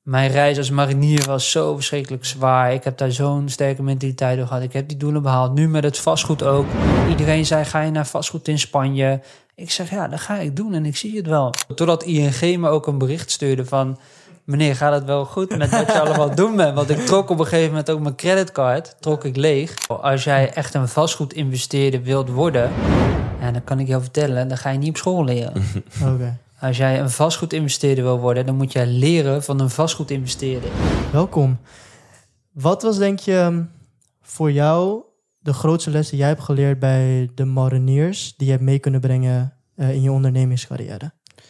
mijn reis als marinier was zo verschrikkelijk zwaar. Ik heb daar zo'n sterke mentaliteit door gehad. Ik heb die doelen behaald. Nu met het vastgoed ook. Iedereen zei, ga je naar vastgoed in Spanje? Ik zeg, ja, dat ga ik doen en ik zie het wel. Totdat ING me ook een bericht stuurde van... meneer, gaat het wel goed met wat je allemaal doen bent? Want ik trok op een gegeven moment ook mijn creditcard, trok ik leeg. Als jij echt een vastgoedinvesteerder wilt worden... en dan kan ik jou vertellen, dan ga je niet op school leren. Okay. Als jij een vastgoedinvesteerder wil worden... dan moet jij leren van een vastgoedinvesteerder. Welkom. Wat was, denk je, voor jou de grootste les die jij hebt geleerd bij de mariniers... die je hebt mee kunnen brengen in je ondernemingscarrière?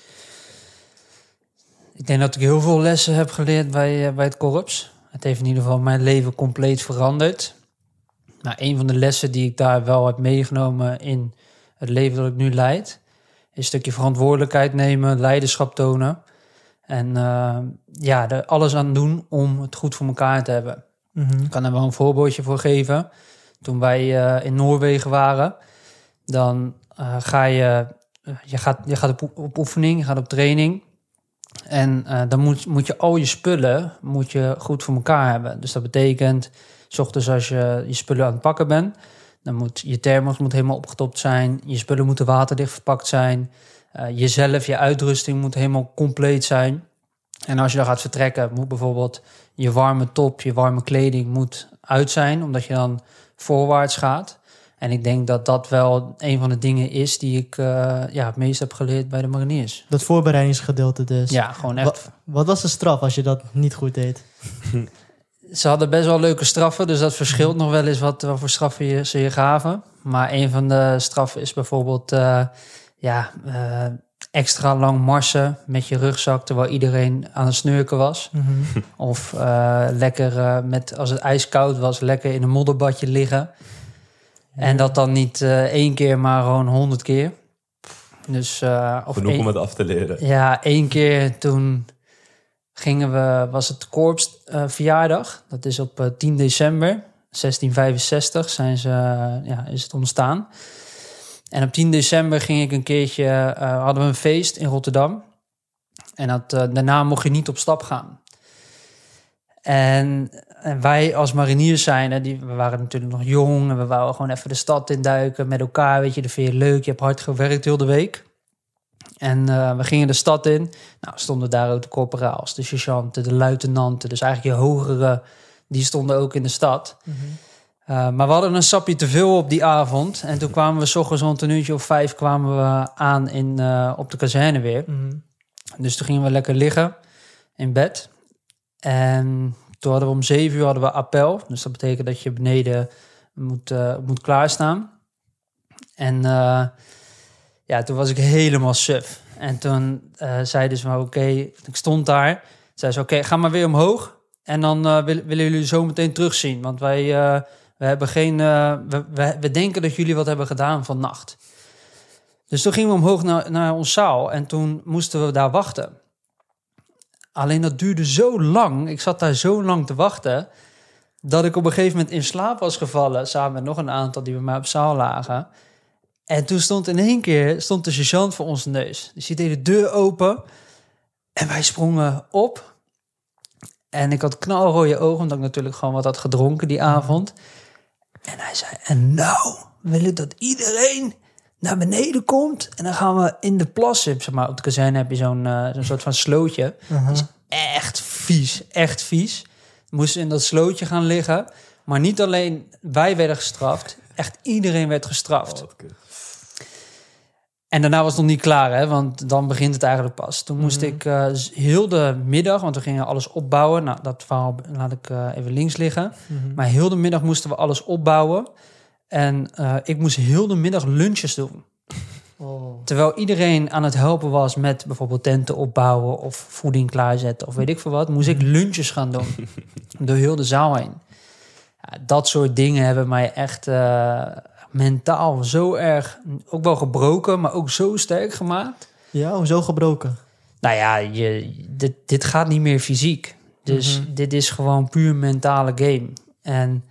Ik denk dat ik heel veel lessen heb geleerd bij het korps. Het heeft in ieder geval mijn leven compleet veranderd. Nou, een van de lessen die ik daar wel heb meegenomen in het leven dat ik nu leid... is een stukje verantwoordelijkheid nemen, leiderschap tonen. En er alles aan doen om het goed voor elkaar te hebben. Mm-hmm. Ik kan er wel een voorbeeldje voor geven. Toen wij in Noorwegen waren, dan ga je gaat op oefening, je gaat op training... En dan moet je al je spullen goed voor elkaar hebben. Dus dat betekent, 's ochtends als je spullen aan het pakken bent... dan moet je thermos helemaal opgetopt zijn. Je spullen moeten waterdicht verpakt zijn. Jezelf, je uitrusting moet helemaal compleet zijn. En als je dan gaat vertrekken, moet bijvoorbeeld je warme top... je warme kleding moet uit zijn, omdat je dan voorwaarts gaat... En ik denk dat dat wel een van de dingen is die ik het meest heb geleerd bij de mariniers. Dat voorbereidingsgedeelte dus. Ja, gewoon echt. Wat was de straf als je dat niet goed deed? Ze hadden best wel leuke straffen, dus dat verschilt nog wel eens wat voor straffen ze je gaven. Maar een van de straffen is bijvoorbeeld extra lang marsen met je rugzak terwijl iedereen aan het snurken was. Mm-hmm. Of lekker als het ijskoud was, lekker in een modderbadje liggen. En dat dan niet 1 keer, maar gewoon 100 keer. Dus, genoeg om het af te leren. Ja, 1 keer toen was het korps verjaardag. Dat is op 10 december 1665 is het ontstaan. En op 10 december ging ik een keertje, hadden we een feest in Rotterdam. En daarna mocht je niet op stap gaan. En wij als mariniers we waren natuurlijk nog jong... en we wouden gewoon even de stad induiken met elkaar. Weet je, dat vind je leuk. Je hebt hard gewerkt heel de week. En we gingen de stad in. Nou, stonden daar ook de corporaals, de sergeanten, de luitenanten. Dus eigenlijk je hogere, die stonden ook in de stad. Mm-hmm. Maar we hadden een sapje te veel op die avond. En toen kwamen we 's ochtends rond 5:00 kwamen we aan op de kazerne weer. Mm-hmm. Dus toen gingen we lekker liggen in bed. En toen hadden we om 7:00 hadden we appel. Dus dat betekent dat je beneden moet klaarstaan. En toen was ik helemaal suf. En toen zeiden ze maar oké, ik stond daar. Zeiden ze oké, ga maar weer omhoog. En dan willen jullie zo meteen terugzien. Want wij hebben we denken dat jullie wat hebben gedaan vannacht. Dus toen gingen we omhoog naar ons zaal. En toen moesten we daar wachten. Alleen dat duurde zo lang. Ik zat daar zo lang te wachten... dat ik op een gegeven moment in slaap was gevallen... samen met nog een aantal die bij mij op zaal lagen. En toen stond in één keer de sergeant voor onze neus. Dus die deed de deur open... en wij sprongen op. En ik had knalrode ogen... omdat ik natuurlijk gewoon wat had gedronken die avond. En hij zei... en nou wil ik dat iedereen... naar beneden komt en dan gaan we in de plassen. Zeg maar, op de kazerne heb je zo'n soort van slootje. Uh-huh. Dat is echt vies, echt vies. We moesten in dat slootje gaan liggen. Maar niet alleen wij werden gestraft. Echt iedereen werd gestraft. En daarna was het nog niet klaar, hè? Want dan begint het eigenlijk pas. Toen moest ik heel de middag, want we gingen alles opbouwen. Nou, dat verhaal laat ik even links liggen. Mm-hmm. Maar heel de middag moesten we alles opbouwen. En ik moest heel de middag lunches doen. Oh. Terwijl iedereen aan het helpen was met bijvoorbeeld tenten opbouwen... of voeding klaarzetten of weet ik veel wat... moest ik lunches gaan doen. Door heel de zaal heen. Ja, dat soort dingen hebben mij echt mentaal zo erg... ook wel gebroken, maar ook zo sterk gemaakt. Ja, hoezo gebroken? Nou ja, dit gaat niet meer fysiek. Dus dit is gewoon puur mentale game. En...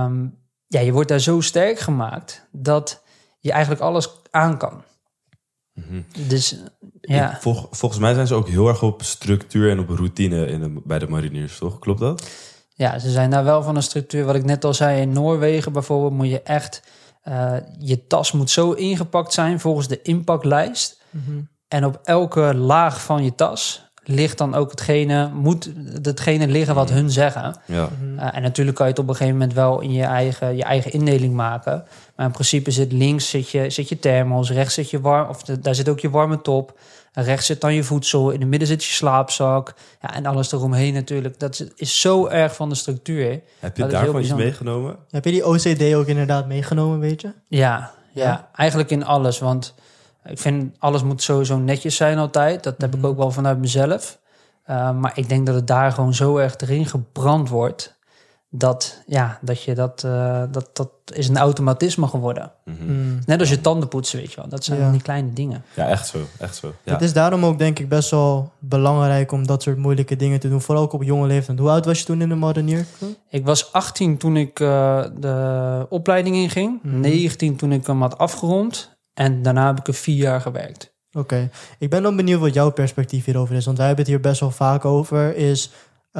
je wordt daar zo sterk gemaakt dat je eigenlijk alles aan kan. Dus ja. Volgens mij zijn ze ook heel erg op structuur en op routine bij de mariniers, toch? Klopt dat? Ja, ze zijn daar wel van een structuur. Wat ik net al zei, in Noorwegen bijvoorbeeld moet je echt... je tas moet zo ingepakt zijn volgens de inpaklijst. En op elke laag van je tas ligt dan ook hetgene liggen wat hun zeggen. Ja. En natuurlijk kan je het op een gegeven moment wel in je eigen indeling maken. Maar in principe zit links zit je thermos, rechts zit je warm, of daar zit ook je warme top. En rechts zit dan je voedsel, in het midden zit je slaapzak. Ja, en alles eromheen natuurlijk. Dat is zo erg van de structuur. Heb je daarvan iets meegenomen? Heb je die OCD ook inderdaad meegenomen, weet je? Ja, eigenlijk in alles. Want ik vind alles moet sowieso netjes zijn altijd. Dat heb ik ook wel vanuit mezelf. Maar ik denk dat het daar gewoon zo erg erin gebrand wordt. Dat is een automatisme geworden. Net als je tanden poetsen, weet je wel. Dat zijn die kleine dingen. Ja, echt zo. Ja. Het is daarom ook denk ik best wel belangrijk om dat soort moeilijke dingen te doen. Vooral ook op jonge leeftijd. Hoe oud was je toen in de marinier? Ik was 18 toen ik de opleiding inging. 19 toen ik hem had afgerond. En daarna heb ik er 4 jaar gewerkt. Oké. Ik ben dan benieuwd wat jouw perspectief hierover is. Want wij hebben het hier best wel vaak over. Is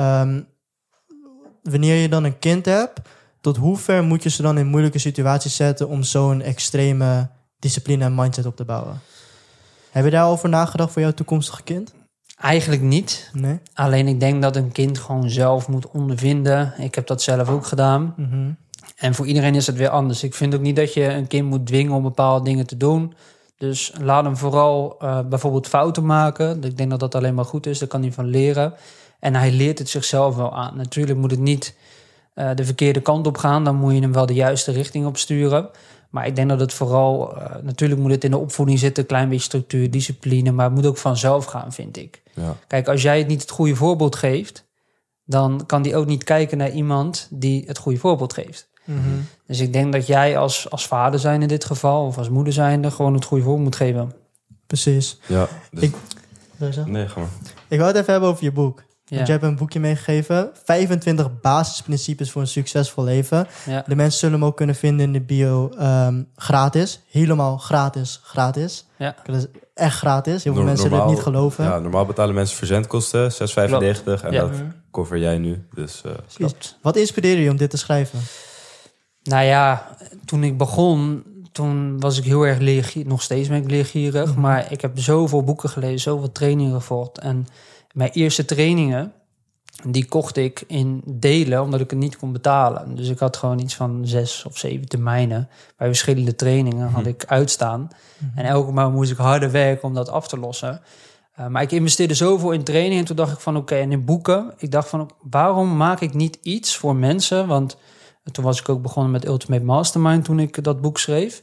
wanneer je dan een kind hebt, tot hoe ver moet je ze dan in moeilijke situaties zetten om zo'n extreme discipline en mindset op te bouwen? Heb je daarover nagedacht voor jouw toekomstige kind? Eigenlijk niet. Nee? Alleen ik denk dat een kind gewoon zelf moet ondervinden. Ik heb dat zelf ook gedaan. En voor iedereen is het weer anders. Ik vind ook niet dat je een kind moet dwingen om bepaalde dingen te doen. Dus laat hem vooral bijvoorbeeld fouten maken. Ik denk dat dat alleen maar goed is. Daar kan hij van leren. En hij leert het zichzelf wel aan. Natuurlijk moet het niet de verkeerde kant op gaan. Dan moet je hem wel de juiste richting op sturen. Maar ik denk dat het vooral... natuurlijk moet het in de opvoeding zitten. Een klein beetje structuur, discipline. Maar het moet ook vanzelf gaan, vind ik. Ja. Kijk, als jij het niet het goede voorbeeld geeft, dan kan die ook niet kijken naar iemand die het goede voorbeeld geeft. Dus ik denk dat jij als vader zijn in dit geval, of als moeder zijnde, gewoon het goede voorbeeld moet geven. Precies. Ja. Dus... Nee, ga maar. Ik wou het even hebben over je boek. Ja. Want je hebt een boekje meegegeven. 25 basisprincipes voor een succesvol leven. Ja. De mensen zullen hem ook kunnen vinden in de bio gratis. Helemaal gratis. Ja. Dat is echt gratis. Heel veel mensen zullen het niet geloven. Ja, normaal betalen mensen verzendkosten, €6,95. En dat cover jij nu. Dus, Klopt. Wat inspireerde je om dit te schrijven? Nou ja, toen ik begon, toen was ik heel erg leergierig. Nog steeds ben ik leergierig. Maar ik heb zoveel boeken gelezen, zoveel trainingen gevolgd. En mijn eerste trainingen, die kocht ik in delen, omdat ik het niet kon betalen. Dus ik had gewoon iets van 6 of 7 termijnen. Bij verschillende trainingen had ik uitstaan. En elke maand moest ik harder werken om dat af te lossen. Maar ik investeerde zoveel in training. En toen dacht ik van oké, en in boeken. Ik dacht van, waarom maak ik niet iets voor mensen? Want toen was ik ook begonnen met Ultimate Mastermind toen ik dat boek schreef.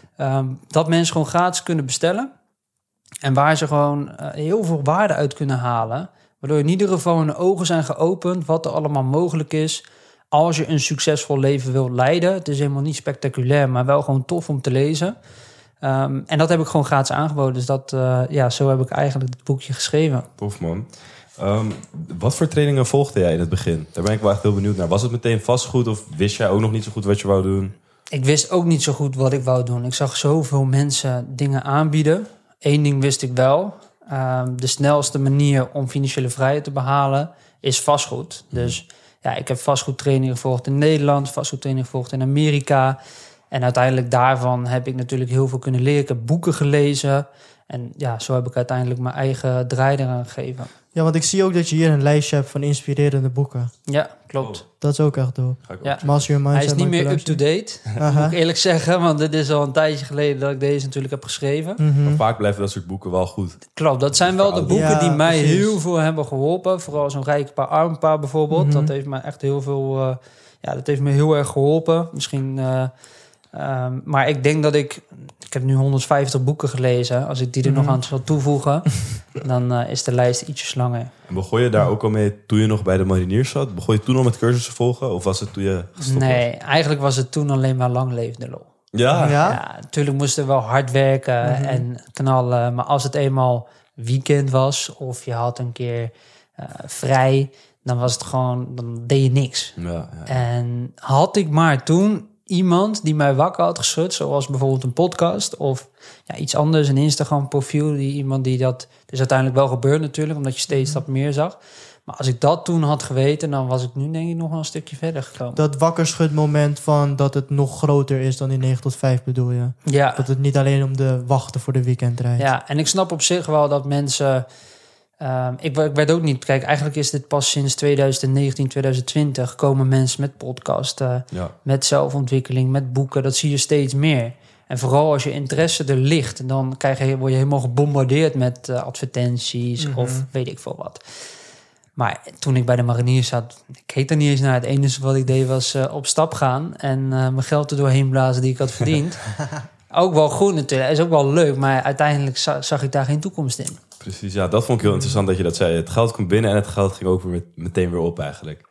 Dat mensen gewoon gratis kunnen bestellen. En waar ze gewoon heel veel waarde uit kunnen halen. Waardoor in ieder geval hun ogen zijn geopend wat er allemaal mogelijk is als je een succesvol leven wilt leiden. Het is helemaal niet spectaculair, maar wel gewoon tof om te lezen. En dat heb ik gewoon gratis aangeboden. Dus zo heb ik eigenlijk het boekje geschreven. Tof, man. Wat voor trainingen volgde jij in het begin? Daar ben ik wel echt heel benieuwd naar. Was het meteen vastgoed of wist jij ook nog niet zo goed wat je wou doen? Ik wist ook niet zo goed wat ik wou doen. Ik zag zoveel mensen dingen aanbieden. Eén ding wist ik wel. De snelste manier om financiële vrijheid te behalen is vastgoed. Dus ja, ik heb vastgoedtrainingen gevolgd in Nederland, vastgoedtrainingen gevolgd in Amerika. En uiteindelijk daarvan heb ik natuurlijk heel veel kunnen leren. Ik heb boeken gelezen. En ja, zo heb ik uiteindelijk mijn eigen draai eraan gegeven. Ja, want ik zie ook dat je hier een lijstje hebt van inspirerende boeken. Ja, klopt. Dat is ook echt dope. Ja. Master Your Mindset. Hij is niet meer up-to-date, moet ik eerlijk zeggen. Want dit is al een tijdje geleden dat ik deze natuurlijk heb geschreven. Maar vaak blijven dat soort boeken wel goed. Klopt, dat zijn wel de boeken die mij heel veel hebben geholpen. Vooral zo'n Rijk Paar, Arm Paar bijvoorbeeld. Dat heeft me echt heel veel... dat heeft me heel erg geholpen. Misschien... maar ik denk dat ik heb nu 150 boeken gelezen. Als ik die er nog aan zal toevoegen, dan is de lijst ietsjes langer. En begon je daar ook al mee toen je nog bij de mariniers zat? Begon je toen al met cursussen volgen? Of was het toen je gestopt was? Nee, eigenlijk was het toen alleen maar lang leven de lol. Ja? Ja, natuurlijk moesten we wel hard werken en knallen. Maar als het eenmaal weekend was of je had een keer vrij, dan was het gewoon, dan deed je niks. Ja. En had ik maar toen iemand die mij wakker had geschud, zoals bijvoorbeeld een podcast of iets anders, een Instagram profiel, iemand die dat... Dus uiteindelijk wel gebeurd natuurlijk, omdat je steeds dat meer zag. Maar als ik dat toen had geweten, dan was ik nu denk ik nog wel een stukje verder gekomen. Dat wakkerschudmoment van dat het nog groter is dan die 9 tot 5 bedoel je? Ja. Dat het niet alleen om de wachten voor de weekend draait. Ja, en ik snap op zich wel dat mensen... ik weet ook niet... Kijk, eigenlijk is dit pas sinds 2019, 2020... komen mensen met podcasten, met zelfontwikkeling, met boeken. Dat zie je steeds meer. En vooral als je interesse er ligt... dan word je helemaal gebombardeerd met advertenties of weet ik veel wat. Maar toen ik bij de mariniers zat... ik keek er niet eens naar. Het enige wat ik deed was op stap gaan... en mijn geld er doorheen blazen die ik had verdiend. Ook wel goed natuurlijk. Is ook wel leuk, maar uiteindelijk zag ik daar geen toekomst in. Precies, ja, dat vond ik heel interessant dat je dat zei. Het geld komt binnen en het geld ging ook weer meteen weer op eigenlijk.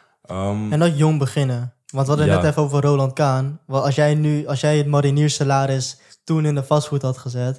En dat jong beginnen. Want we hadden net even over Roland Kaan. Want als jij het marinierssalaris toen in de vastgoed had gezet...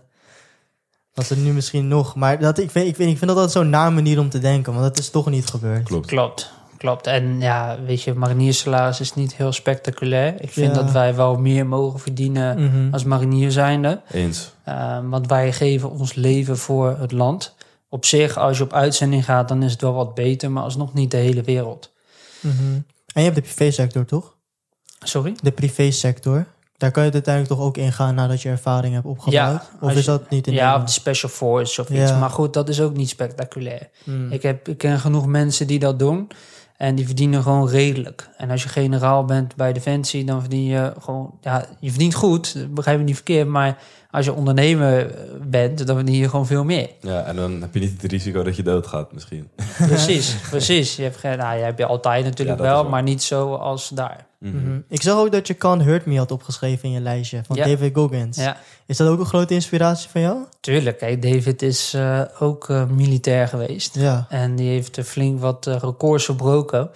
was het nu misschien nog. Maar ik vind dat altijd zo'n naar manier om te denken. Want dat is toch niet gebeurd. Klopt. En ja, weet je, marinierssalaris is niet heel spectaculair. Ik vind dat wij wel meer mogen verdienen als marinier zijnde. Eens. Want wij geven ons leven voor het land. Op zich, als je op uitzending gaat, dan is het wel wat beter. Maar alsnog niet de hele wereld. En je hebt de privésector, toch? Sorry? De privésector. Daar kan je uiteindelijk toch ook ingaan nadat je ervaring hebt opgebouwd? Ja, of is dat niet in of de special force of iets. Maar goed, dat is ook niet spectaculair. Ik ken genoeg mensen die dat doen. En die verdienen gewoon redelijk. En als je generaal bent bij Defensie, dan verdien je gewoon... Ja, je verdient goed, begrijp me niet verkeerd. Maar als je ondernemer bent, dan verdien je gewoon veel meer. Ja, en dan heb je niet het risico dat je doodgaat misschien. Precies. Je hebt je altijd natuurlijk wel, maar niet zo als daar. Ik zag ook dat je Can't Hurt Me had opgeschreven in je lijstje van David Goggins. Ja. Is dat ook een grote inspiratie van jou? Tuurlijk. Kijk, David is ook militair geweest. Ja. En die heeft flink wat records verbroken.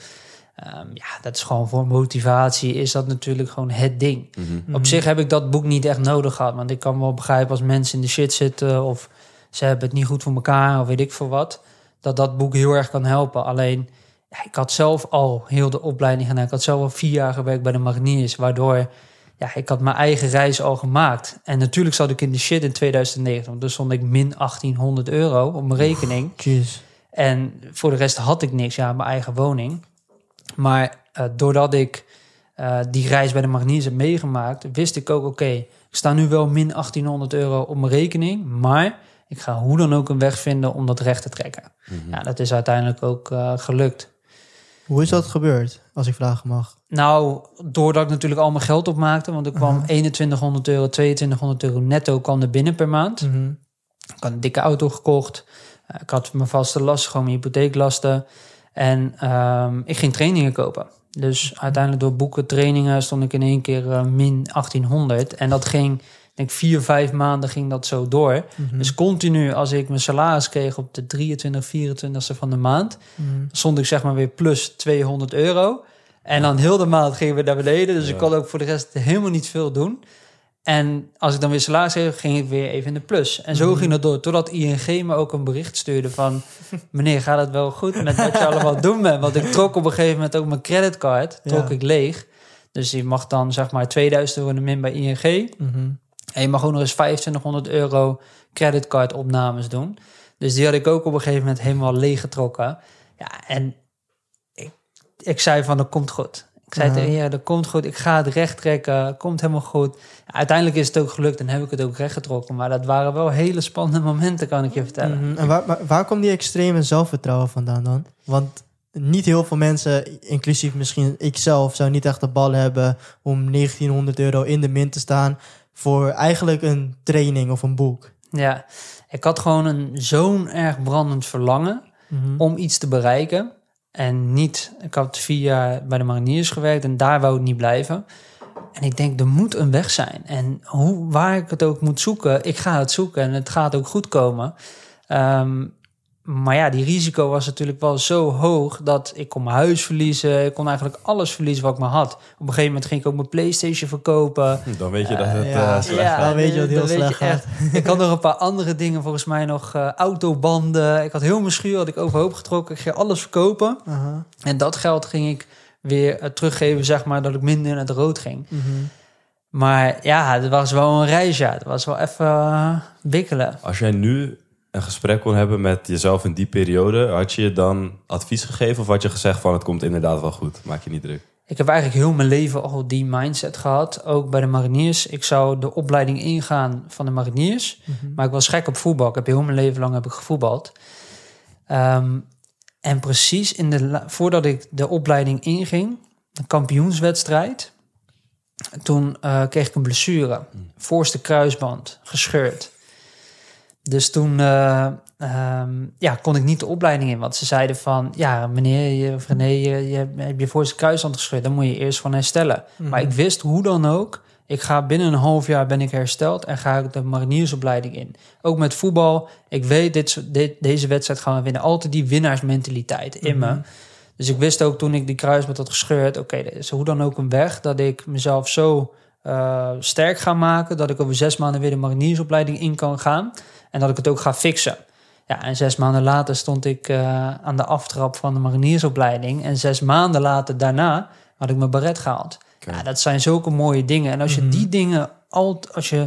Dat is gewoon voor motivatie is dat natuurlijk gewoon het ding. Op zich heb ik dat boek niet echt nodig gehad. Want ik kan wel begrijpen als mensen in de shit zitten... of ze hebben het niet goed voor elkaar of weet ik veel wat... dat boek heel erg kan helpen. Alleen, ik had zelf al heel de opleiding gedaan. Ik had zelf al 4 jaar gewerkt bij de mariniers... waardoor ik had mijn eigen reis al gemaakt. En natuurlijk zat ik in de shit in 2009. Want dus stond ik min €1800 op mijn rekening. Jeez. En voor de rest had ik niks, mijn eigen woning... Maar doordat ik die reis bij de mariniers heb meegemaakt... wist ik ook, ik sta nu wel min €1800 op mijn rekening... maar ik ga hoe dan ook een weg vinden om dat recht te trekken. Ja, dat is uiteindelijk ook gelukt. Hoe is dat gebeurd, als ik vragen mag? Nou, doordat ik natuurlijk al mijn geld opmaakte... want er kwam €2100, €2200 netto kwam er binnen per maand. Ik had een dikke auto gekocht. Ik had mijn vaste lasten, gewoon mijn hypotheeklasten... En ik ging trainingen kopen. Dus uiteindelijk door boeken, trainingen... stond ik in één keer min 1800. En dat ging, ik denk 4-5 maanden ging dat zo door. Dus continu, als ik mijn salaris kreeg... op de 24e van de maand... stond ik zeg maar weer plus €200. En dan heel de maand gingen we naar beneden. Dus ik kon ook voor de rest helemaal niet veel doen... En als ik dan weer salaris kreeg, ging ik weer even in de plus. En zo ging dat door, totdat ING me ook een bericht stuurde van... meneer, gaat het wel goed met wat je allemaal doen bent? Want ik trok op een gegeven moment ook mijn creditcard, ik leeg. Dus je mag dan zeg maar €2000 min bij ING. En je mag ook nog eens €2500 creditcardopnames doen. Dus die had ik ook op een gegeven moment helemaal leeggetrokken. Ja, en ik zei van, dat komt goed. Ik zei tegen je, dat komt goed. Ik ga het recht trekken. Komt helemaal goed. Ja, uiteindelijk is het ook gelukt en heb ik het ook recht getrokken. Maar dat waren wel hele spannende momenten, kan ik je vertellen. En waar komt die extreme zelfvertrouwen vandaan dan? Want niet heel veel mensen, inclusief misschien ikzelf... zou niet echt de bal hebben om €1900 in de min te staan... voor eigenlijk een training of een boek. Ja, ik had gewoon zo'n erg brandend verlangen... om iets te bereiken... En ik had 4 jaar bij de mariniers gewerkt en daar wou ik niet blijven. En ik denk, er moet een weg zijn. En waar ik het ook moet zoeken, ik ga het zoeken en het gaat ook goed komen. Maar ja, die risico was natuurlijk wel zo hoog dat ik kon mijn huis verliezen. Ik kon eigenlijk alles verliezen wat ik maar had. Op een gegeven moment ging ik ook mijn PlayStation verkopen. Dan weet je dat het slecht gaat. Dan weet je dat het heel slecht gaat. Ik had nog een paar andere dingen, volgens mij nog autobanden. Ik had heel mijn schuur, had ik overhoop getrokken. Ik ging alles verkopen. En dat geld ging ik weer teruggeven, zeg maar, dat ik minder in het rood ging. Maar ja, het was wel een reis, ja. Het was wel even wikkelen. Als jij nu een gesprek kon hebben met jezelf in die periode, had je dan advies gegeven of had je gezegd van het komt inderdaad wel goed, maak je niet druk? Ik heb eigenlijk heel mijn leven al die mindset gehad, ook bij de mariniers. Ik zou de opleiding ingaan van de mariniers, maar ik was gek op voetbal. Ik heb heel mijn leven lang gevoetbald. En precies voordat ik de opleiding inging, een kampioenswedstrijd, toen kreeg ik een blessure. Voorste kruisband, gescheurd. Dus toen kon ik niet de opleiding in. Want ze zeiden van, ja meneer, René, je hebt je voorste kruisband gescheurd. Dan moet je eerst van herstellen. Maar ik wist hoe dan ook, ik ga binnen een half jaar ben ik hersteld en ga ik de mariniersopleiding in. Ook met voetbal. Ik weet, deze wedstrijd gaan we winnen. Altijd die winnaarsmentaliteit in me. Dus ik wist ook toen ik die kruisband had gescheurd, oké, er is hoe dan ook een weg dat ik mezelf zo sterk ga maken dat ik over 6 maanden weer de mariniersopleiding in kan gaan en dat ik het ook ga fixen. Ja, en 6 maanden later stond ik aan de aftrap van de mariniersopleiding en 6 maanden later daarna had ik mijn baret gehaald. Okay. Ja, dat zijn zulke mooie dingen. En als je die dingen, als je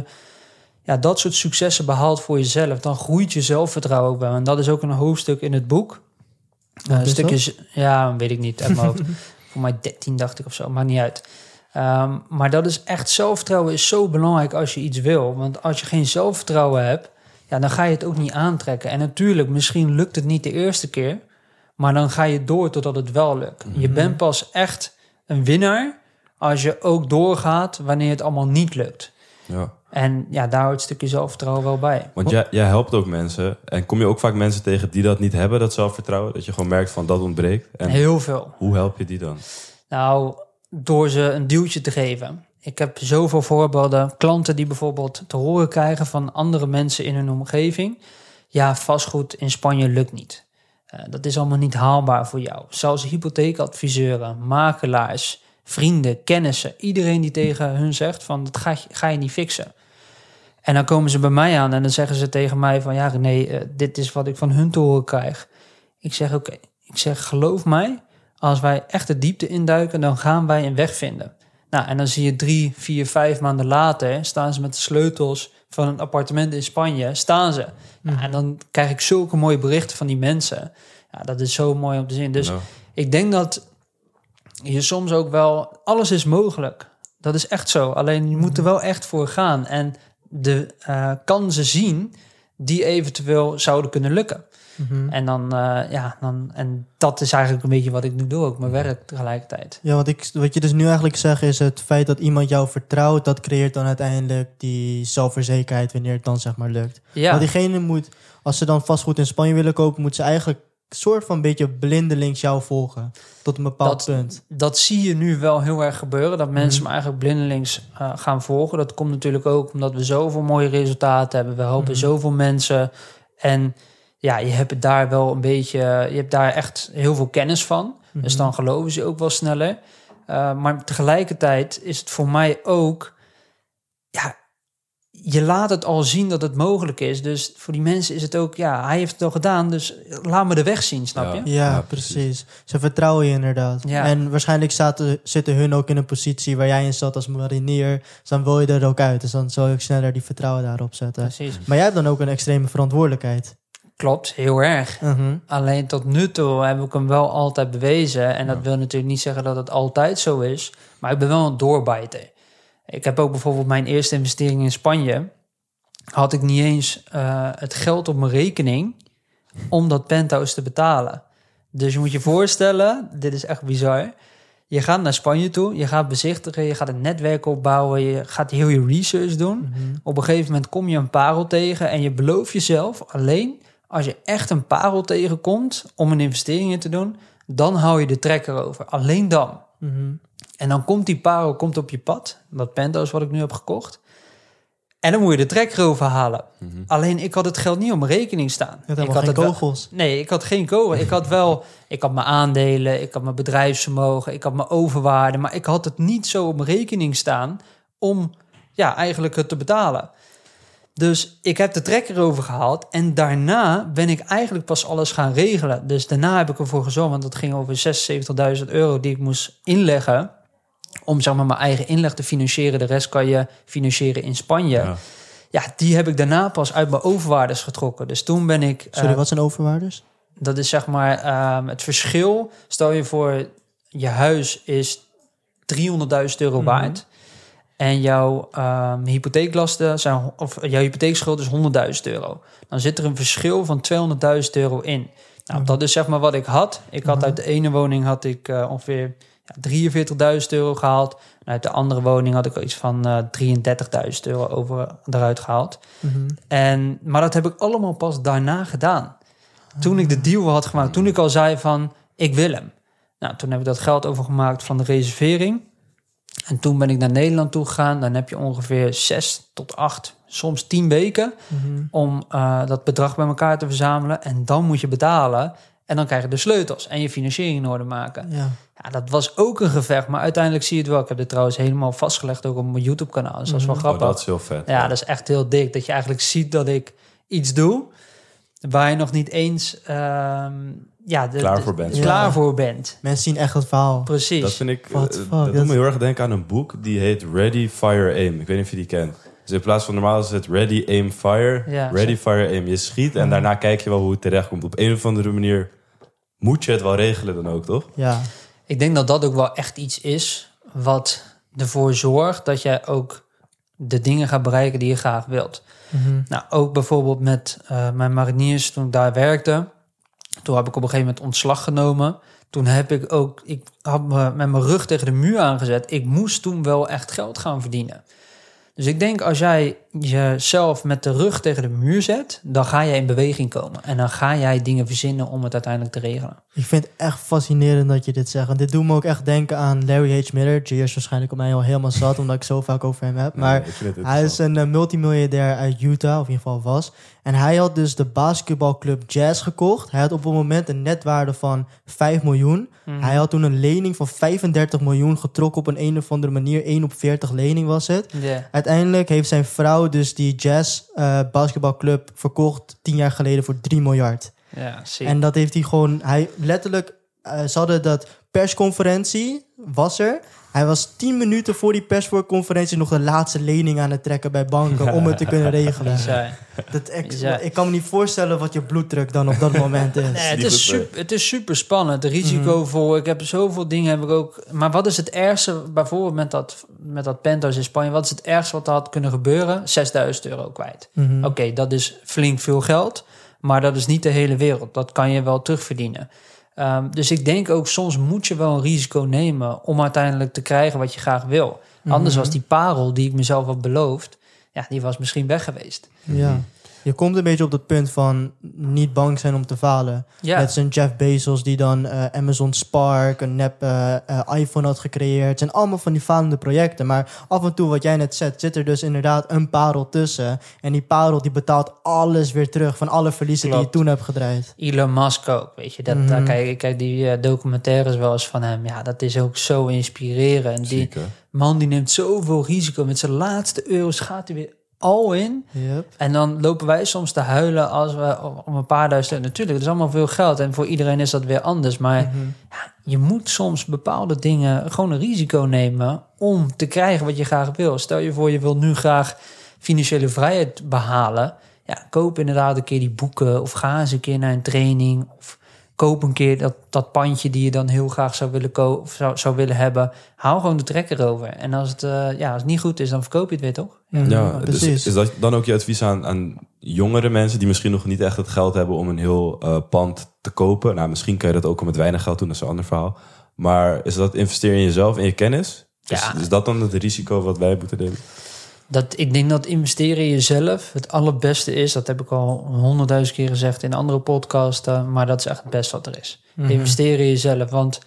dat soort successen behaalt voor jezelf, dan groeit je zelfvertrouwen ook wel. En dat is ook een hoofdstuk in het boek. Stukjes, ja, weet ik niet uit mijn hoofd. Voor mij 13 dacht ik of zo, maakt niet uit. Maar dat is echt, zelfvertrouwen is zo belangrijk als je iets wil. Want als je geen zelfvertrouwen hebt, ja, dan ga je het ook niet aantrekken. En natuurlijk, misschien lukt het niet de eerste keer, maar dan ga je door totdat het wel lukt. Je bent pas echt een winnaar als je ook doorgaat wanneer het allemaal niet lukt. Ja. En ja, daar hoort het stukje zelfvertrouwen wel bij. Want jij helpt ook mensen. En kom je ook vaak mensen tegen die dat niet hebben, dat zelfvertrouwen? Dat je gewoon merkt van dat ontbreekt? En heel veel. Hoe help je die dan? Nou, door ze een duwtje te geven. Ik heb zoveel voorbeelden. Klanten die bijvoorbeeld te horen krijgen van andere mensen in hun omgeving. Ja, vastgoed in Spanje lukt niet. Dat is allemaal niet haalbaar voor jou. Zelfs hypotheekadviseuren, makelaars, vrienden, kennissen. Iedereen die tegen hun zegt van dat ga je niet fixen. En dan komen ze bij mij aan en dan zeggen ze tegen mij van ja René, dit is wat ik van hun te horen krijg. Ik zeg oké. Ik zeg geloof mij, als wij echt de diepte induiken, dan gaan wij een weg vinden. Nou, en dan zie je 3, 4, 5 maanden later staan ze met de sleutels van een appartement in Spanje, staan ze. Ja, en dan krijg ik zulke mooie berichten van die mensen. Ja, dat is zo mooi om te zien. Dus ik denk dat je soms ook wel, alles is mogelijk. Dat is echt zo. Alleen je moet er wel echt voor gaan. En de kansen zien die eventueel zouden kunnen lukken. En en dat is eigenlijk een beetje wat ik nu doe, ook mijn werk tegelijkertijd. Ja, wat je dus nu eigenlijk zegt is het feit dat iemand jou vertrouwt, dat creëert dan uiteindelijk die zelfverzekerheid wanneer het dan zeg maar lukt. Ja. Want diegene moet, als ze dan vastgoed in Spanje willen kopen, moet ze eigenlijk een soort van beetje blindelings jou volgen tot een bepaald punt. Dat zie je nu wel heel erg gebeuren, dat mensen me eigenlijk blindelings gaan volgen. Dat komt natuurlijk ook omdat we zoveel mooie resultaten hebben. We helpen zoveel mensen en ja, je hebt daar wel een beetje, je hebt daar echt heel veel kennis van. Dus dan geloven ze ook wel sneller. Maar tegelijkertijd is het voor mij ook, ja, je laat het al zien dat het mogelijk is. Dus voor die mensen is het ook, ja, hij heeft het al gedaan, dus laat me de weg zien, snap je? Ja, precies. Ze vertrouwen je inderdaad. Ja. En waarschijnlijk zitten hun ook in een positie waar jij in zat als marinier. Dus dan wil je er ook uit. Dus dan zal je ook sneller die vertrouwen daarop zetten. Precies. Maar jij hebt dan ook een extreme verantwoordelijkheid. Klopt, heel erg. Alleen tot nu toe heb ik hem wel altijd bewezen. En dat wil natuurlijk niet zeggen dat het altijd zo is. Maar ik ben wel een doorbijter. Ik heb ook bijvoorbeeld mijn eerste investering in Spanje. Had ik niet eens het geld op mijn rekening om dat penthouse te betalen. Dus je moet je voorstellen, dit is echt bizar. Je gaat naar Spanje toe, je gaat bezichtigen, je gaat een netwerk opbouwen, je gaat heel je research doen. Op een gegeven moment kom je een parel tegen en je belooft jezelf alleen als je echt een parel tegenkomt om een investering in te doen, dan hou je de trekker over. Alleen dan. En dan komt die parel op je pad, dat penthouse wat ik nu heb gekocht. En dan moet je de trekker overhalen. Alleen ik had het geld niet op mijn rekening staan. Ik had geen kogels. Nee, ik had geen kogels. Ik had mijn aandelen, ik had mijn bedrijfsvermogen, ik had mijn overwaarde, maar ik had het niet zo op mijn rekening staan om eigenlijk het te betalen. Dus ik heb de trekker overgehaald en daarna ben ik eigenlijk pas alles gaan regelen. Dus daarna heb ik ervoor gezorgd, want dat ging over €76.000 die ik moest inleggen om zeg maar mijn eigen inleg te financieren. De rest kan je financieren in Spanje. Ja, die heb ik daarna pas uit mijn overwaardes getrokken. Dus toen ben ik... Sorry, wat zijn overwaardes? Dat is zeg maar het verschil. Stel je voor, je huis is €300.000 waard. En jouw hypotheeklasten zijn, of jouw hypotheekschuld is €100.000. Dan zit er een verschil van €200.000 in. Nou, dat is zeg maar wat ik had. Ik had uit de ene woning had ik ongeveer €43.000 gehaald. En uit de andere woning had ik iets van €33.000 eruit gehaald. Maar dat heb ik allemaal pas daarna gedaan. Toen ik de deal had gemaakt, toen ik al zei van, ik wil hem. Nou, toen heb ik dat geld overgemaakt van de reservering. En toen ben ik naar Nederland toe gegaan. Dan heb je ongeveer 6 tot 8, soms 10 weken... om dat bedrag bij elkaar te verzamelen. En dan moet je betalen. En dan krijg je de sleutels en je financiering in orde maken. Ja, dat was ook een gevecht, maar uiteindelijk zie je het wel. Ik heb dit trouwens helemaal vastgelegd ook op mijn YouTube-kanaal. Dus dat is wel grappig. Oh, dat is heel vet. Ja, dat is echt heel dik. Dat je eigenlijk ziet dat ik iets doe waar je nog niet eens klaar voor bent. Mensen zien echt het verhaal. Precies. Dat vind ik. Dat doet me heel erg denken aan een boek die heet Ready, Fire, Aim. Ik weet niet of je die kent. Dus in plaats van normaal is het Ready, Aim, Fire. Ja, ready, Fire, Aim. Je schiet en daarna kijk je wel hoe het terechtkomt. Op een of andere manier moet je het wel regelen dan ook, toch? Ja. Ik denk dat dat ook wel echt iets is wat ervoor zorgt dat jij ook de dingen gaat bereiken die je graag wilt. Nou, ook bijvoorbeeld met mijn mariniers, toen ik daar werkte. Toen heb ik op een gegeven moment ontslag genomen. Toen heb ik had me met mijn rug tegen de muur aangezet. Ik moest toen wel echt geld gaan verdienen. Dus ik denk, als jij jezelf met de rug tegen de muur zet, dan ga jij in beweging komen. En dan ga jij dingen verzinnen om het uiteindelijk te regelen. Ik vind het echt fascinerend dat je dit zegt. En dit doet me ook echt denken aan Larry H. Miller. Jay is waarschijnlijk op mij al helemaal zat, omdat ik zo vaak over hem heb. Maar hij is een multimiljardair uit Utah, of in ieder geval was. En hij had dus de basketbalclub Jazz gekocht. Hij had op een moment een netwaarde van 5 miljoen. Hij had toen een lening van 35 miljoen getrokken op een of andere manier. 1 op 40 lening was het. Yeah. Uiteindelijk heeft zijn vrouw dus die Jazz basketbalclub verkocht 10 jaar geleden voor 3 miljard. Ja, zie. En dat heeft hij gewoon... Hij letterlijk... ze hadden dat persconferentie, was er. Hij was 10 minuten voor die persconferentie nog de laatste lening aan het trekken bij banken om het te kunnen regelen. Ik kan me niet voorstellen wat je bloeddruk dan op dat moment is. Nee, het is super spannend. De risicovol. Ik heb zoveel dingen heb ik ook. Maar wat is het ergste, bijvoorbeeld met dat penthouse in Spanje, wat is het ergste wat er had kunnen gebeuren? €6.000 kwijt. Oké, dat is flink veel geld, maar dat is niet de hele wereld. Dat kan je wel terugverdienen. Dus ik denk ook, soms moet je wel een risico nemen om uiteindelijk te krijgen wat je graag wil. Anders was die parel die ik mezelf had beloofd, ja, die was misschien weg geweest. Ja. Je komt een beetje op dat punt van niet bang zijn om te falen. Ja. Net zo'n Jeff Bezos die dan Amazon Spark, een nep iPhone had gecreëerd. Het zijn allemaal van die falende projecten. Maar af en toe, wat jij net zegt, zit er dus inderdaad een parel tussen. En die parel die betaalt alles weer terug van alle verliezen die je toen hebt gedraaid. Elon Musk ook, weet je. Ik kijk die documentaires wel eens van hem. Ja, dat is ook zo inspirerend. En die man die neemt zoveel risico. Met zijn laatste euro's gaat hij weer al in. Yep. En dan lopen wij soms te huilen als we om een paar duizend. Natuurlijk, dat is allemaal veel geld. En voor iedereen is dat weer anders. Maar je moet soms bepaalde dingen gewoon een risico nemen om te krijgen wat je graag wil. Stel je voor, je wil nu graag financiële vrijheid behalen. Ja, koop inderdaad een keer die boeken. Of ga eens een keer naar een training. Of koop een keer dat pandje die je dan heel graag zou willen zou willen hebben. Hou gewoon de trekker over. En als het niet goed is, dan verkoop je het weer, toch? Ja, precies. Dus is dat dan ook je advies aan jongere mensen die misschien nog niet echt het geld hebben om een heel pand te kopen? Nou, misschien kan je dat ook al met weinig geld doen, dat is een ander verhaal. Maar is dat investeren in jezelf, in je kennis? Is dat dan het risico wat wij moeten nemen? Ik denk dat investeren in jezelf het allerbeste is. Dat heb ik al 100.000 keer gezegd in andere podcasten. Maar dat is echt het beste wat er is. Investeren in jezelf. Want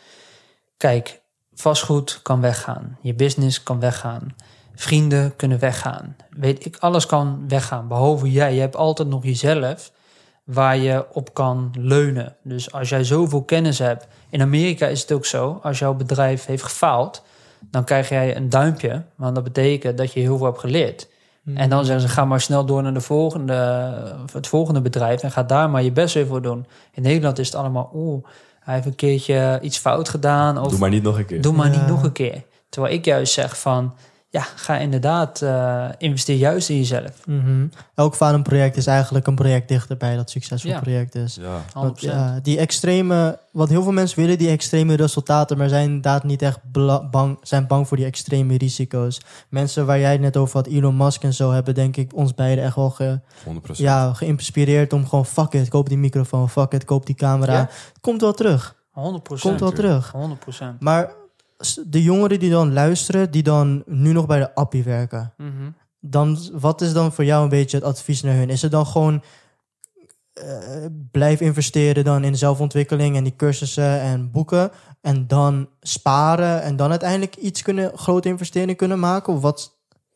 kijk, vastgoed kan weggaan. Je business kan weggaan. Vrienden kunnen weggaan. Alles kan weggaan. Behalve jij. Je hebt altijd nog jezelf waar je op kan leunen. Dus als jij zoveel kennis hebt. In Amerika is het ook zo. Als jouw bedrijf heeft gefaald, dan krijg jij een duimpje. Want dat betekent dat je heel veel hebt geleerd. En dan zeggen ze, ga maar snel door naar het volgende bedrijf en ga daar maar je best weer voor doen. In Nederland is het allemaal, hij heeft een keertje iets fout gedaan. Of, doe maar niet nog een keer. Doe maar niet nog een keer. Terwijl ik juist zeg van, ga inderdaad, investeer juist in jezelf. Elk fadenproject is eigenlijk een project dichterbij dat succesvol project is. Ja. 100%. Die extreme, wat heel veel mensen willen, die extreme resultaten, maar zijn inderdaad niet echt bang voor die extreme risico's. Mensen waar jij het net over had, Elon Musk en zo, hebben denk ik ons beiden echt wel 100%. geïnspireerd om gewoon, fuck it, koop die microfoon, fuck it, koop die camera. Ja. Het komt wel terug. 100%. Komt wel terug. 100%. Maar de jongeren die dan luisteren, die dan nu nog bij de appie werken, dan, wat is dan voor jou een beetje het advies naar hun? Is het dan gewoon blijf investeren dan in zelfontwikkeling en die cursussen en boeken en dan sparen en dan uiteindelijk grote investeringen kunnen maken? Of wat?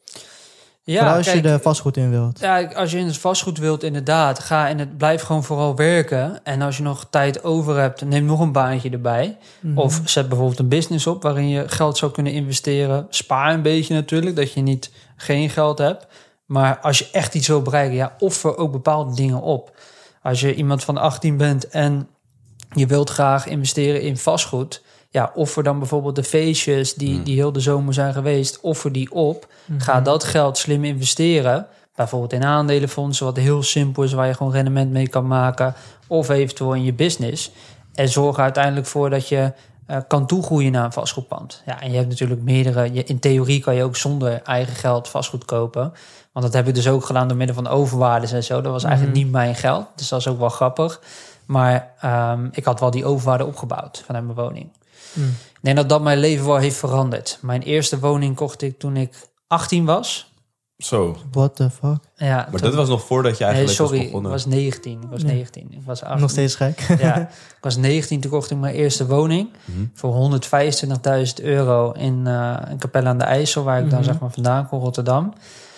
Ja, als je er vastgoed in wilt. Ja, als je in het vastgoed wilt, inderdaad, blijf gewoon vooral werken. En als je nog tijd over hebt, neem nog een baantje erbij. Of zet bijvoorbeeld een business op waarin je geld zou kunnen investeren. Spaar een beetje natuurlijk, dat je geen geld hebt. Maar als je echt iets wil bereiken, offer ook bepaalde dingen op. Als je iemand van 18 bent en je wilt graag investeren in vastgoed, offer dan bijvoorbeeld de feestjes die heel de zomer zijn geweest, offer die op. Ga dat geld slim investeren. Bijvoorbeeld in aandelenfondsen, wat heel simpel is, waar je gewoon rendement mee kan maken. Of eventueel in je business. En zorg er uiteindelijk voor dat je kan toegroeien naar een vastgoedpand. Ja, en je hebt natuurlijk meerdere. In theorie kan je ook zonder eigen geld vastgoed kopen. Want dat heb ik dus ook gedaan door middel van overwaardes en zo. Dat was eigenlijk niet mijn geld. Dus dat is ook wel grappig. Maar ik had wel die overwaarde opgebouwd vanuit mijn woning. Ik denk dat mijn leven wel heeft veranderd. Mijn eerste woning kocht ik toen ik 18 was. Zo. What the fuck? Ja, maar dat was nog voordat je eigenlijk was begonnen. Ik was 19. Ik was 19. Ik was 18. Nog steeds gek. Ja, ik was 19, toen kocht ik mijn eerste woning. Voor €125.000 in Capelle aan de IJssel, waar ik dan zeg maar vandaan kom, Rotterdam.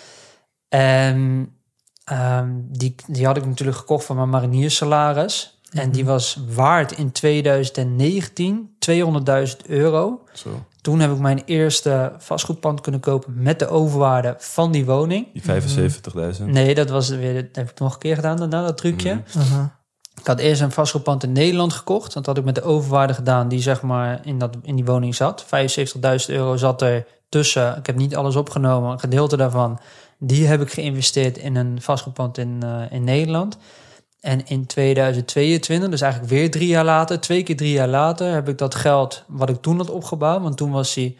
En die had ik natuurlijk gekocht van mijn marinierssalaris. En die was waard in 2019 €200.000. Zo. Toen heb ik mijn eerste vastgoedpand kunnen kopen met de overwaarde van die woning. Die 75.000? Nee, dat heb ik nog een keer gedaan daarna, dat trucje. Ik had eerst een vastgoedpand in Nederland gekocht. Dat had ik met de overwaarde gedaan die zeg maar in die woning zat. €75.000 zat er tussen. Ik heb niet alles opgenomen. Een gedeelte daarvan, die heb ik geïnvesteerd in een vastgoedpand in Nederland. En in 2022, dus eigenlijk weer 3 jaar later, 2 keer 3 jaar later, heb ik dat geld wat ik toen had opgebouwd, want toen was hij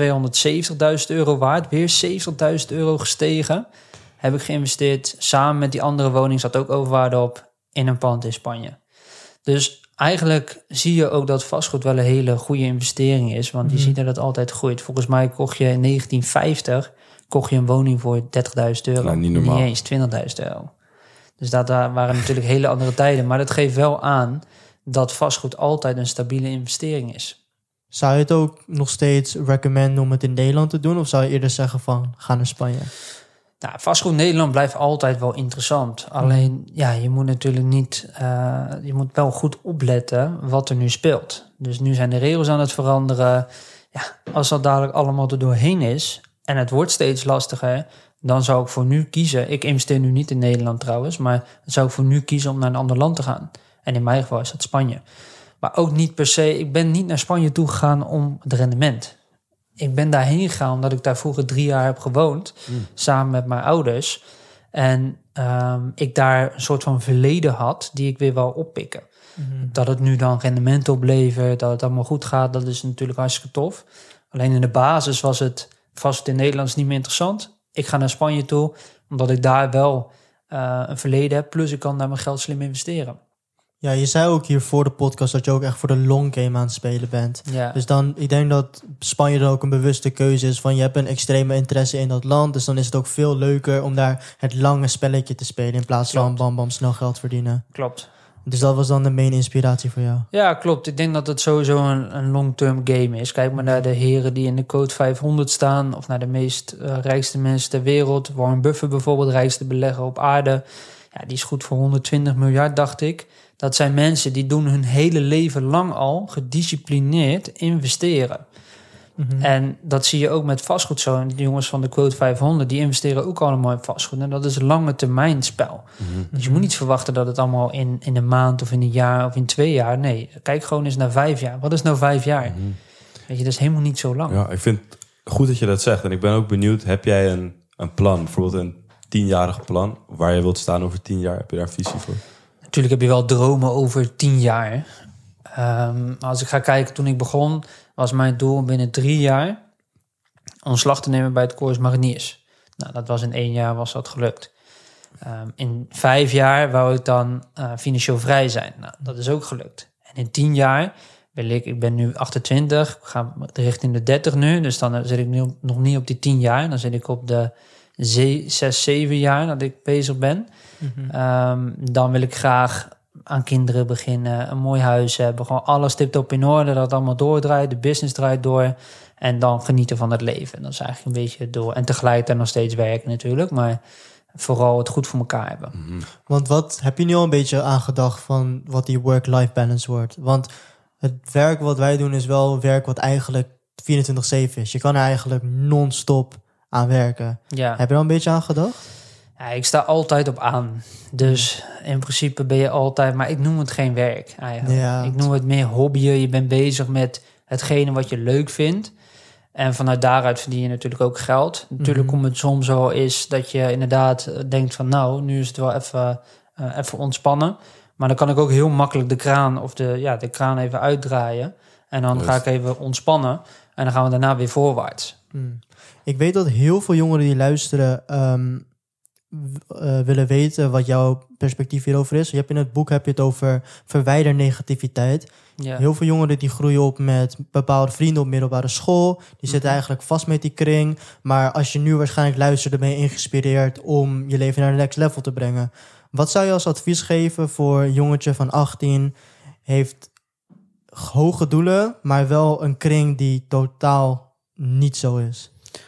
€270.000 waard, weer €70.000 gestegen, heb ik geïnvesteerd samen met die andere woning, zat ook overwaarde op, in een pand in Spanje. Dus eigenlijk zie je ook dat vastgoed wel een hele goede investering is, want je ziet dat het altijd groeit. Volgens mij kocht je in 1950 een woning voor €30.000. Nou, niet normaal. Niet eens €20.000. Dus dat waren natuurlijk hele andere tijden. Maar dat geeft wel aan dat vastgoed altijd een stabiele investering is. Zou je het ook nog steeds recommenden om het in Nederland te doen? Of zou je eerder zeggen van, ga naar Spanje? Nou, vastgoed Nederland blijft altijd wel interessant. Alleen, je moet natuurlijk niet... je moet wel goed opletten wat er nu speelt. Dus nu zijn de regels aan het veranderen. Ja, als dat dadelijk allemaal er doorheen is en het wordt steeds lastiger, dan zou ik voor nu kiezen. Ik investeer nu niet in Nederland trouwens, maar dan zou ik voor nu kiezen om naar een ander land te gaan. En in mijn geval is dat Spanje. Maar ook niet per se, ik ben niet naar Spanje toe gegaan om het rendement. Ik ben daarheen gegaan omdat ik daar vroeger 3 jaar heb gewoond, samen met mijn ouders. En ik daar een soort van verleden had die ik weer wou oppikken. Dat het nu dan rendement oplevert, dat het allemaal goed gaat, dat is natuurlijk hartstikke tof. Alleen in de basis was het vast in Nederland niet meer interessant. Ik ga naar Spanje toe, omdat ik daar wel een verleden heb. Plus ik kan daar mijn geld slim investeren. Ja, je zei ook hier voor de podcast dat je ook echt voor de long game aan het spelen bent. Ja. Dus dan, ik denk dat Spanje dan ook een bewuste keuze is van je hebt een extreme interesse in dat land. Dus dan is het ook veel leuker om daar het lange spelletje te spelen in plaats van bam bam snel geld verdienen. Klopt. Dus dat was dan de main inspiratie voor jou? Ja, klopt. Ik denk dat het sowieso een long-term game is. Kijk maar naar de heren die in de Code 500 staan, of naar de meest rijkste mensen ter wereld. Warren Buffett bijvoorbeeld, rijkste belegger op aarde. Ja, die is goed voor 120 miljard, dacht ik. Dat zijn mensen die doen hun hele leven lang al gedisciplineerd investeren. En dat zie je ook met vastgoed zo. De jongens van de Quote 500, die investeren ook allemaal in vastgoed. En dat is een lange termijn spel. Dus je moet niet verwachten dat het allemaal in een maand of in een jaar of in 2 jaar. Nee, kijk gewoon eens naar 5 jaar. Wat is nou 5 jaar? Weet je, dat is helemaal niet zo lang. Ja, ik vind het goed dat je dat zegt. En ik ben ook benieuwd, heb jij een plan, bijvoorbeeld een 10-jarig plan, waar je wilt staan over 10 jaar? Heb je daar een visie voor? Natuurlijk heb je wel dromen over 10 jaar. Als ik ga kijken, toen ik begon, was mijn doel binnen 3 jaar ontslag te nemen bij het Corps Mariniers. Nou, dat was in 1 jaar was dat gelukt. In 5 jaar wou ik dan financieel vrij zijn. Nou, dat is ook gelukt. En in 10 jaar wil ik ben nu 28, ik ga richting de 30 nu, dus dan zit ik nu nog niet op die 10 jaar. Dan zit ik op de 6, 7 jaar dat ik bezig ben. Dan wil ik graag aan kinderen beginnen, een mooi huis hebben, gewoon alles tip-top in orde, dat het allemaal doordraait, de business draait door en dan genieten van het leven. Dat is eigenlijk een beetje door. En tegelijkertijd nog steeds werken natuurlijk, maar vooral het goed voor elkaar hebben. Want wat heb je nu al een beetje aangedacht van wat die work-life balance wordt? Want het werk wat wij doen is wel werk wat eigenlijk 24/7 is. Je kan er eigenlijk non-stop aan werken. Ja. Heb je er al een beetje aan gedacht? Ja, ik sta altijd op aan. Dus in principe ben je altijd... Maar ik noem het geen werk eigenlijk. Ja. Ik noem het meer hobbyen. Je bent bezig met hetgene wat je leuk vindt. En vanuit daaruit verdien je natuurlijk ook geld. Natuurlijk komt het soms wel is dat je inderdaad denkt van... nou, nu is het wel even ontspannen. Maar dan kan ik ook heel makkelijk de kraan of de kraan even uitdraaien. En dan ga ik even ontspannen. En dan gaan we daarna weer voorwaarts. Ik weet dat heel veel jongeren die luisteren willen weten wat jouw perspectief hierover is. Je hebt in het boek het over verwijder negativiteit. Ja. Heel veel jongeren die groeien op met bepaalde vrienden op middelbare school. Die zitten eigenlijk vast met die kring. Maar als je nu waarschijnlijk luistert, dan ben je geïnspireerd om je leven naar de next level te brengen. Wat zou je als advies geven voor een jongetje van 18... heeft hoge doelen, maar wel een kring die totaal niet zo is?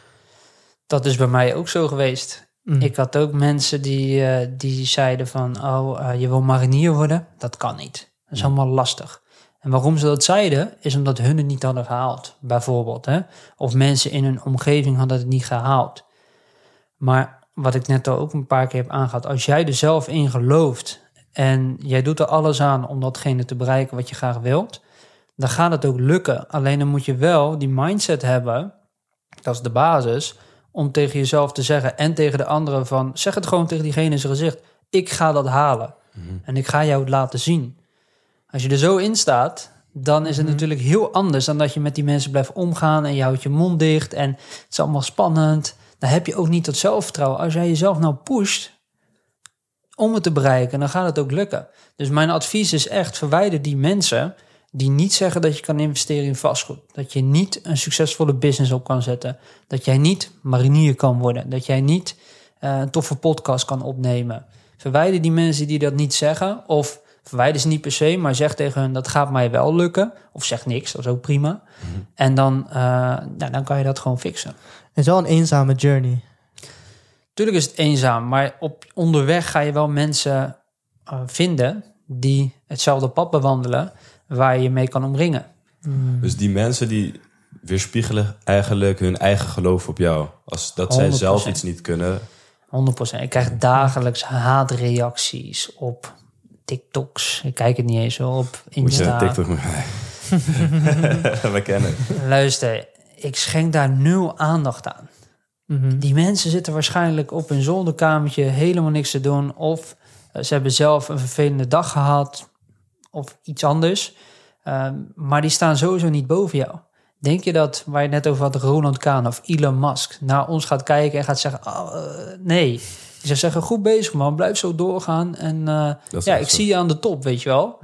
Dat is bij mij ook zo geweest. Ik had ook mensen die zeiden van... je wil marinier worden? Dat kan niet. Dat is allemaal lastig. En waarom ze dat zeiden, is omdat hun het niet hadden gehaald. Bijvoorbeeld. Hè? Of mensen in hun omgeving hadden het niet gehaald. Maar wat ik net al ook een paar keer heb aangehaald... als jij er zelf in gelooft... en jij doet er alles aan om datgene te bereiken wat je graag wilt... dan gaat het ook lukken. Alleen dan moet je wel die mindset hebben... dat is de basis... om tegen jezelf te zeggen en tegen de anderen van... zeg het gewoon tegen diegene in zijn gezicht. Ik ga dat halen. En ik ga jou het laten zien. Als je er zo in staat, dan is het natuurlijk heel anders... dan dat je met die mensen blijft omgaan... en je houdt je mond dicht en het is allemaal spannend. Dan heb je ook niet dat zelfvertrouwen. Als jij jezelf nou pusht om het te bereiken... dan gaat het ook lukken. Dus mijn advies is echt... verwijder die mensen... die niet zeggen dat je kan investeren in vastgoed. Dat je niet een succesvolle business op kan zetten. Dat jij niet marinier kan worden. Dat jij niet een toffe podcast kan opnemen. Verwijder die mensen die dat niet zeggen. Of verwijder ze niet per se, maar zeg tegen hun... dat gaat mij wel lukken. Of zeg niks, dat is ook prima. En dan kan je dat gewoon fixen. Het is wel een eenzame journey. Tuurlijk is het eenzaam, maar onderweg ga je wel mensen vinden... die hetzelfde pad bewandelen... waar je je mee kan omringen. Dus die mensen die weerspiegelen eigenlijk hun eigen geloof op jou. Als dat zij 100%. zelf iets niet kunnen. 100%. Ik krijg dagelijks haatreacties op TikToks. Ik kijk het niet eens op Insta. Moet je TikTok met mij? We kennen. Luister, ik schenk daar 0 aandacht aan. Die mensen zitten waarschijnlijk op hun zolderkamertje... helemaal niks te doen. Of ze hebben zelf een vervelende dag gehad... of iets anders. Maar die staan sowieso niet boven jou. Denk je dat, waar je het net over had, Roland Kaan of Elon Musk... naar ons gaat kijken en gaat zeggen... nee. Die zou zeggen, goed bezig man, blijf zo doorgaan. En ik zie je aan de top, weet je wel.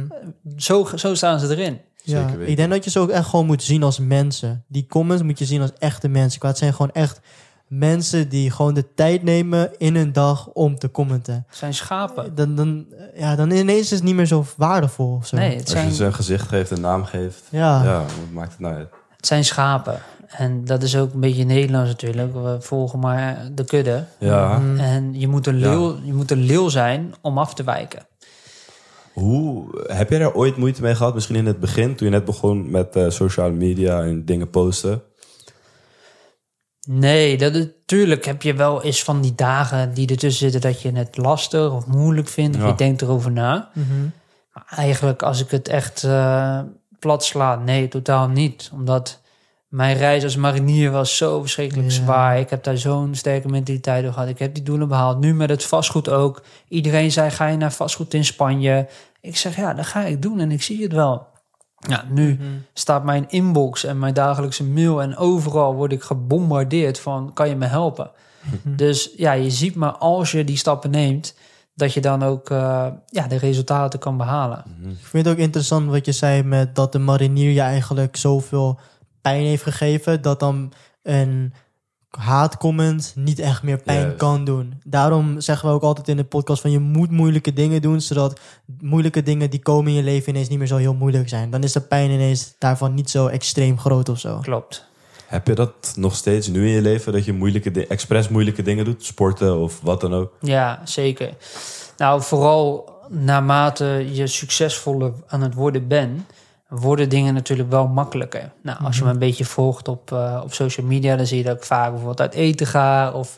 Zo staan ze erin. Ja, ik denk dat je ze ook echt gewoon moet zien als mensen. Die comments moet je zien als echte mensen. Het zijn gewoon echt... mensen die gewoon de tijd nemen in een dag om te commenten. Het zijn schapen. Dan ineens is het niet meer zo waardevol. Of zo. Nee, Als je ze een gezicht geeft, een naam geeft. Ja, wat maakt het nou uit? Het zijn schapen. En dat is ook een beetje Nederlands natuurlijk. We volgen maar de kudde. Ja. En je moet een leeuw zijn om af te wijken. Heb jij daar ooit moeite mee gehad? Misschien in het begin, toen je net begon met sociale media en dingen posten? Nee, natuurlijk heb je wel eens van die dagen die ertussen zitten dat je het lastig of moeilijk vindt. Of je denkt erover na. Mm-hmm. Maar eigenlijk als ik het echt plat sla, nee, totaal niet. Omdat mijn reis als marinier was zo verschrikkelijk zwaar. Ik heb daar zo'n sterke mentaliteit door gehad. Ik heb die doelen behaald. Nu met het vastgoed ook. Iedereen zei, ga je naar vastgoed in Spanje? Ik zeg, ja, dat ga ik doen en ik zie het wel. Ja, nu staat mijn inbox en mijn dagelijkse mail en overal word ik gebombardeerd van, kan je me helpen? Dus ja, je ziet maar als je die stappen neemt, dat je dan ook de resultaten kan behalen. Ik vind het ook interessant wat je zei met dat de marinier je eigenlijk zoveel pijn heeft gegeven, dat dan een haatcomment niet echt meer pijn kan doen. Daarom zeggen we ook altijd in de podcast van je moet moeilijke dingen doen, zodat moeilijke dingen die komen in je leven ineens niet meer zo heel moeilijk zijn. Dan is de pijn ineens daarvan niet zo extreem groot of zo. Klopt. Heb je dat nog steeds nu in je leven, dat je expres moeilijke dingen doet? Sporten of wat dan ook? Ja, zeker. Nou, vooral naarmate je succesvoller aan het worden bent, worden dingen natuurlijk wel makkelijker. Nou, als je me een beetje volgt op social media, dan zie je dat ik vaak bijvoorbeeld uit eten ga. Of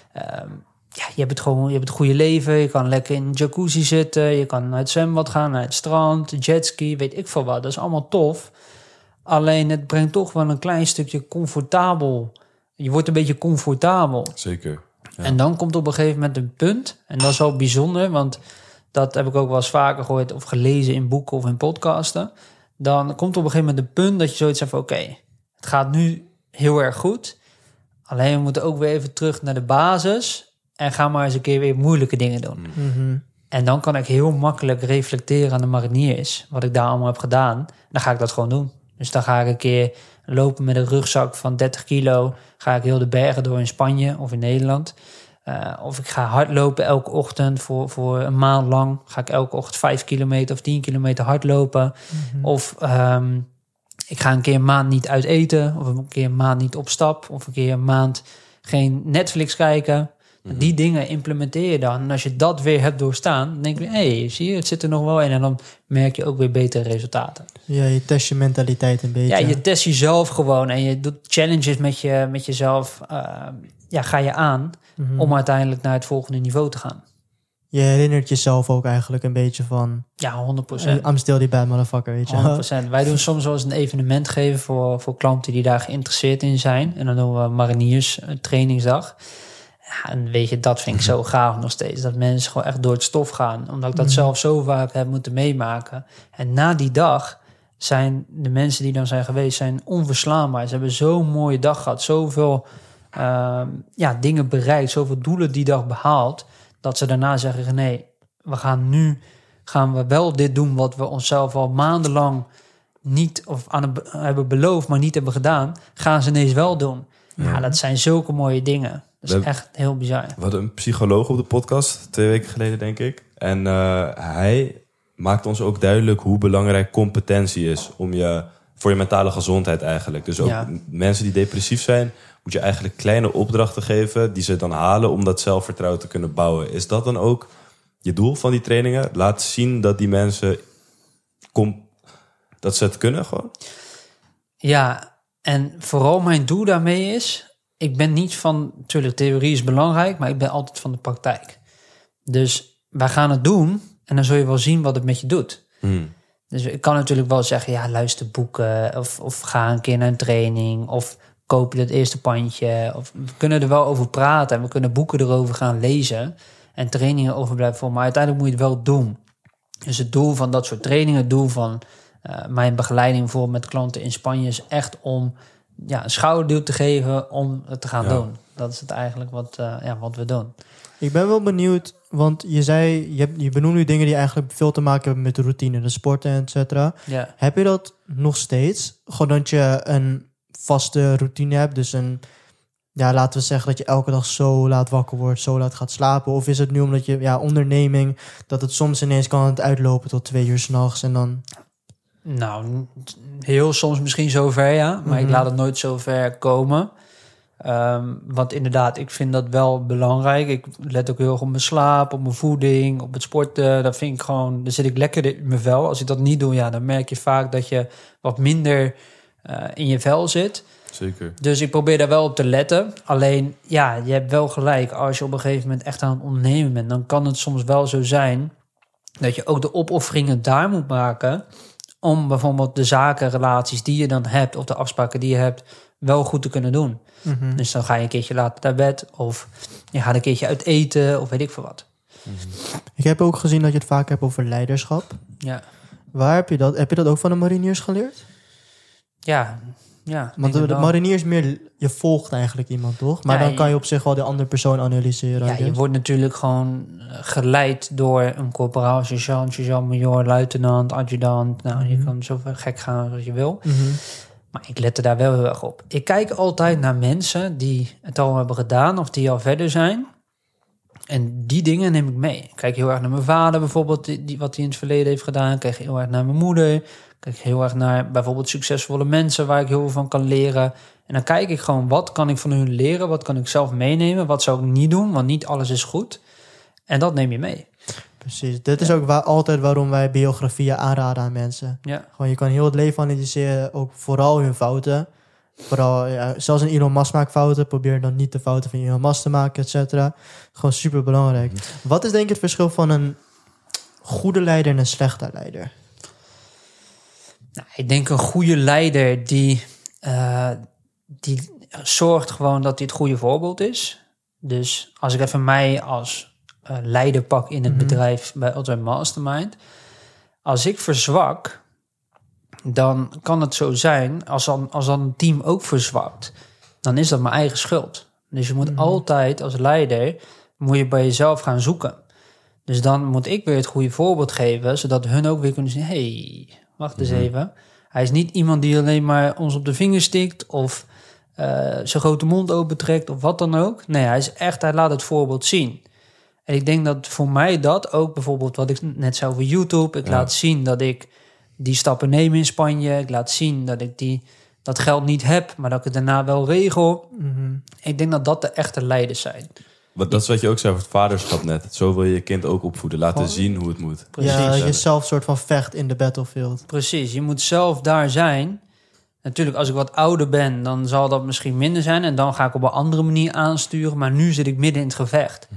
je hebt het goede leven. Je kan lekker in een jacuzzi zitten. Je kan naar het zwembad gaan, naar het strand, jetski, weet ik veel wat. Dat is allemaal tof. Alleen het brengt toch wel een klein stukje comfortabel. Je wordt een beetje comfortabel. Zeker. Ja. En dan komt op een gegeven moment een punt. En dat is wel bijzonder, want dat heb ik ook wel eens vaker gehoord of gelezen in boeken of in podcasten. Dan komt op een gegeven moment een punt dat je zoiets zegt van oké, het gaat nu heel erg goed. Alleen we moeten ook weer even terug naar de basis en gaan maar eens een keer weer moeilijke dingen doen. Mm-hmm. En dan kan ik heel makkelijk reflecteren aan de mariniers, wat ik daar allemaal heb gedaan. Dan ga ik dat gewoon doen. Dus dan ga ik een keer lopen met een rugzak van 30 kilo. Ga ik heel de bergen door in Spanje of in Nederland. Of ik ga hardlopen elke ochtend voor een maand lang. Ga ik elke ochtend 5 kilometer of 10 kilometer hardlopen. Mm-hmm. Of ik ga een keer een maand niet uit eten. Of een keer een maand niet op stap. Of een keer een maand geen Netflix kijken. Mm-hmm. Die dingen implementeer je dan. En als je dat weer hebt doorstaan, dan denk je, hey, zie je, het zit er nog wel in. En dan merk je ook weer betere resultaten. Ja, je test je mentaliteit een beetje. Ja, je test jezelf gewoon. En je doet challenges met jezelf. Ga je aan om uiteindelijk naar het volgende niveau te gaan. Je herinnert jezelf ook eigenlijk een beetje van... Ja, 100%. I'm still the bad motherfucker, weet je. 100%. Wij doen soms wel eens een evenement geven voor klanten die daar geïnteresseerd in zijn. En dan doen we mariniers trainingsdag. Ja, en weet je, dat vind ik zo gaaf nog steeds. Dat mensen gewoon echt door het stof gaan. Omdat ik dat zelf zo vaak heb moeten meemaken. En na die dag zijn de mensen die dan zijn geweest, zijn onverslaanbaar. Ze hebben zo'n mooie dag gehad. Zoveel dingen bereikt. Zoveel doelen die dag behaald. Dat ze daarna zeggen, nee, gaan we wel dit doen wat we onszelf al maandenlang niet of hebben beloofd, maar niet hebben gedaan. Gaan ze ineens wel doen. Ja, dat zijn zulke mooie dingen. Dat is echt heel bizar. We hadden een psycholoog op de podcast 2 weken geleden, denk ik. En hij maakt ons ook duidelijk hoe belangrijk competentie is voor je mentale gezondheid eigenlijk. Dus ook mensen die depressief zijn, moet je eigenlijk kleine opdrachten geven die ze dan halen om dat zelfvertrouwen te kunnen bouwen. Is dat dan ook je doel van die trainingen? Laat zien dat die mensen dat ze het kunnen gewoon? Ja, en vooral mijn doel daarmee is, ik ben niet van, natuurlijk theorie is belangrijk, maar ik ben altijd van de praktijk. Dus wij gaan het doen en dan zul je wel zien wat het met je doet. Dus ik kan natuurlijk wel zeggen, ja, luister boeken of ga een keer naar een training of koop je het eerste pandje. Of we kunnen er wel over praten en we kunnen boeken erover gaan lezen en trainingen over blijven volgen. Maar uiteindelijk moet je het wel doen. Dus het doel van dat soort trainingen, het doel van mijn begeleiding bijvoorbeeld met klanten in Spanje is echt om een schouderduw te geven om het te gaan doen. Dat is het eigenlijk wat we doen. Ik ben wel benieuwd, want je zei, je benoemt nu dingen die eigenlijk veel te maken hebben met de routine, de sporten, et cetera. Ja. Heb je dat nog steeds? Gewoon dat je een vaste routine hebt, dus laten we zeggen dat je elke dag zo laat wakker wordt, zo laat gaat slapen. Of is het nu omdat je, onderneming, dat het soms ineens kan het uitlopen tot 2 uur 's nachts en dan... Nou, heel soms misschien zover, ja. Maar ik laat het nooit zo ver komen. Want inderdaad, ik vind dat wel belangrijk. Ik let ook heel erg op mijn slaap, op mijn voeding, op het sporten. Dat vind ik gewoon, dan zit ik lekker in mijn vel. Als ik dat niet doe, ja, dan merk je vaak dat je wat minder in je vel zit. Zeker. Dus ik probeer daar wel op te letten. Alleen, ja, je hebt wel gelijk. Als je op een gegeven moment echt aan het ondernemen bent, dan kan het soms wel zo zijn dat je ook de opofferingen daar moet maken om bijvoorbeeld de zakenrelaties die je dan hebt of de afspraken die je hebt wel goed te kunnen doen. Mhm. Dus dan ga je een keertje later naar bed of je gaat een keertje uit eten of weet ik veel wat. Ik heb ook gezien dat je het vaak hebt over leiderschap. Ja, Waar heb je dat? Heb je dat ook van de mariniers geleerd? ja. Want de mariniers meer, je volgt eigenlijk iemand, toch? Maar Ja, dan kan je op zich wel de andere persoon analyseren. Ja, je wordt natuurlijk gewoon geleid door een corporaal, sergeant, sergeant-major, luitenant, adjudant. Nou, je kan zo gek gaan als je wil. Mhm. Maar ik let er daar wel heel erg op. Ik kijk altijd naar mensen die het al hebben gedaan of die al verder zijn. En die dingen neem ik mee. Ik kijk heel erg naar mijn vader bijvoorbeeld, wat hij in het verleden heeft gedaan. Ik kijk heel erg naar mijn moeder. Ik kijk heel erg naar bijvoorbeeld succesvolle mensen waar ik heel veel van kan leren. En dan kijk ik gewoon, wat kan ik van hun leren? Wat kan ik zelf meenemen? Wat zou ik niet doen? Want niet alles is goed. En dat neem je mee. Precies. Dit is ook altijd waarom wij biografieën aanraden aan mensen. Ja, Gewoon, je kan heel het leven analyseren, ook vooral hun fouten. Vooral, ja, zelfs een Elon Musk maakt fouten. Probeer dan niet de fouten van Elon Musk te maken, et cetera. Gewoon super belangrijk. Wat is denk ik het verschil van een goede leider en een slechte leider? nou, ik denk een goede leider die zorgt gewoon dat hij het goede voorbeeld is. Dus als ik even mij als leider pak in het bedrijf bij Ultimate Mastermind. Als ik verzwak, dan kan het zo zijn, als dan een team ook verzwakt, dan is dat mijn eigen schuld. Dus je moet altijd als leider, moet je bij jezelf gaan zoeken. Dus dan moet ik weer het goede voorbeeld geven, zodat hun ook weer kunnen zien, hey, wacht eens even. Hij is niet iemand die alleen maar ons op de vinger stikt of zijn grote mond opentrekt of wat dan ook. Nee, hij laat het voorbeeld zien. En ik denk dat voor mij dat ook bijvoorbeeld wat ik net zei over YouTube. Ik laat zien dat ik die stappen neem in Spanje. Ik laat zien dat ik dat geld niet heb, maar dat ik het daarna wel regel. Ik denk dat dat de echte leiders zijn. Dat is wat je ook zei over het vaderschap net. Zo wil je je kind ook opvoeden. Laten zien hoe het moet. Precies. Ja, dat je zelf soort van vecht in de battlefield. Precies, je moet zelf daar zijn. Natuurlijk, als ik wat ouder ben, dan zal dat misschien minder zijn. En dan ga ik op een andere manier aansturen. Maar nu zit ik midden in het gevecht.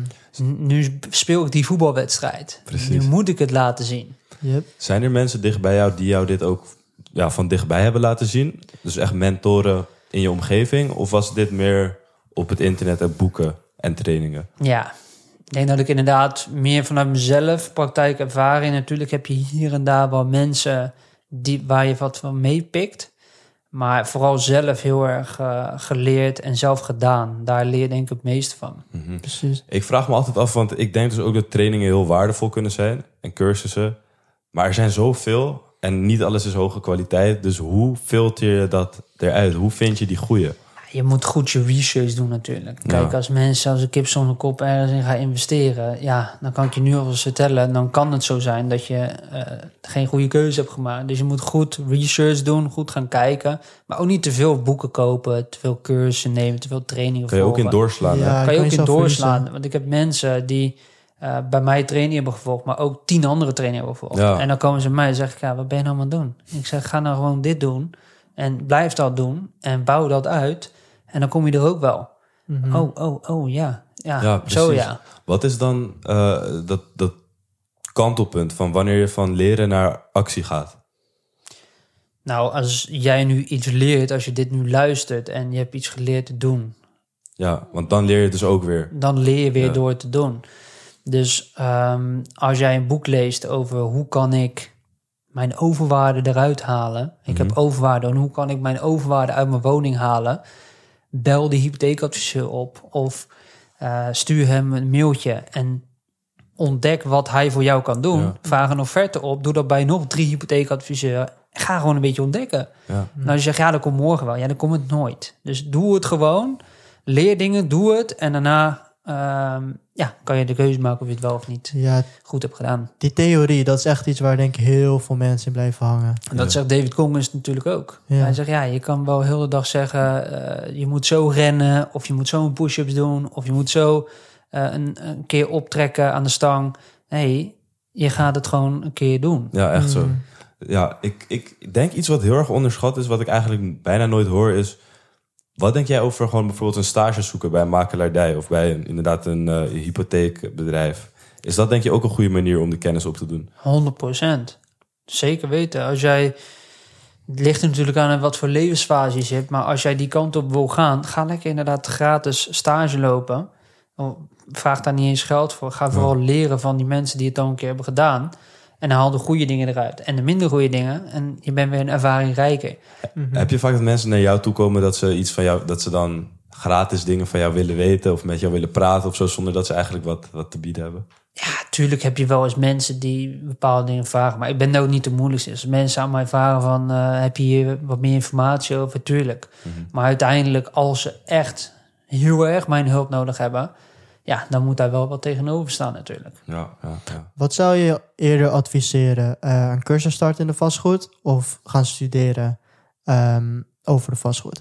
Nu speel ik die voetbalwedstrijd. Precies. Nu moet ik het laten zien. Yep. Zijn er mensen dicht bij jou die jou dit ook van dichtbij hebben laten zien? Dus echt mentoren in je omgeving? Of was dit meer op het internet en boeken en trainingen? Ja, ik denk dat ik inderdaad meer vanuit mezelf praktijkervaring. Natuurlijk heb je hier en daar wel mensen waar je wat van meepikt. Maar vooral zelf heel erg geleerd en zelf gedaan. Daar leer je denk ik het meeste van. Precies. Ik vraag me altijd af, want ik denk dus ook dat trainingen heel waardevol kunnen zijn. En cursussen. Maar er zijn zoveel en niet alles is hoge kwaliteit. Dus hoe filter je dat eruit? Hoe vind je die goeie? Je moet goed je research doen natuurlijk. Kijk, als mensen als een kip zonder kop ergens in gaan investeren, ja, dan kan ik je nu alvast vertellen, dan kan het zo zijn dat je geen goede keuze hebt gemaakt. Dus je moet goed research doen, goed gaan kijken, maar ook niet te veel boeken kopen, te veel cursussen nemen, te veel trainingen Kan je ook in doorslaan? Ja, Hè? kan je ook in jezelf doorslaan. verliezen. Want ik heb mensen die bij mij training hebben gevolgd, maar ook 10 andere trainingen hebben gevolgd. Ja. En dan komen ze bij mij en zeggen, ja, wat ben je nou aan het doen? Ik zeg, ga nou gewoon dit doen en blijf dat doen en bouw dat uit. En dan kom je er ook wel. Ja. Ja, precies. zo ja. Wat is dan dat kantelpunt van wanneer je van leren naar actie gaat? Nou, als jij nu iets leert, als je dit nu luistert en je hebt iets geleerd te doen, Ja, want dan leer je dus ook weer. dan leer je weer Ja. door te doen. Dus als jij een boek leest over hoe kan ik mijn overwaarde eruit halen. Ik heb overwaarde en hoe kan ik mijn overwaarde uit mijn woning halen? Bel die hypotheekadviseur op of stuur hem een mailtje en ontdek wat hij voor jou kan doen. Ja. Vraag een offerte op. Doe dat bij nog 3 hypotheekadviseurs. Ga gewoon een beetje ontdekken. Ja. Nou, als je zegt, ja, dat komt morgen wel. Ja, dan komt het nooit. Dus doe het gewoon. Leer dingen, doe het. En daarna kan je de keuze maken of je het wel of niet goed hebt gedaan. Die theorie, dat is echt iets waar denk ik heel veel mensen in blijven hangen. En dat zegt David Goggins natuurlijk ook. Ja. Hij zegt, je kan wel heel de dag zeggen, je moet zo rennen, of je moet zo een push-ups doen, of je moet zo een keer optrekken aan de stang. Nee, je gaat het gewoon een keer doen. Ja, echt zo. Ja, ik denk iets wat heel erg onderschat is, wat ik eigenlijk bijna nooit hoor, is... Wat denk jij over gewoon bijvoorbeeld een stage zoeken bij een makelaardij of bij een hypotheekbedrijf? Is dat denk je ook een goede manier om de kennis op te doen? 100%. Zeker weten. Als jij, het ligt er natuurlijk aan wat voor levensfase je hebt, maar als jij die kant op wil gaan, ga lekker inderdaad gratis stage lopen. Vraag daar niet eens geld voor. Ga vooral leren van die mensen die het dan een keer hebben gedaan. En haal de goede dingen eruit en de minder goede dingen. En je bent weer een ervaring rijker. Heb je vaak dat mensen naar jou toe komen dat ze iets van jou, dat ze dan gratis dingen van jou willen weten of met jou willen praten of zo, zonder dat ze eigenlijk wat te bieden hebben? Ja, tuurlijk heb je wel eens mensen die bepaalde dingen vragen. Maar ik ben daar ook niet de moeilijkste. Als mensen aan mij vragen van, heb je hier wat meer informatie over? Tuurlijk. Maar uiteindelijk, als ze echt heel erg mijn hulp nodig hebben, dan moet daar wel wat tegenover staan natuurlijk. Ja. Wat zou je eerder adviseren? Een cursus starten in de vastgoed of gaan studeren over de vastgoed?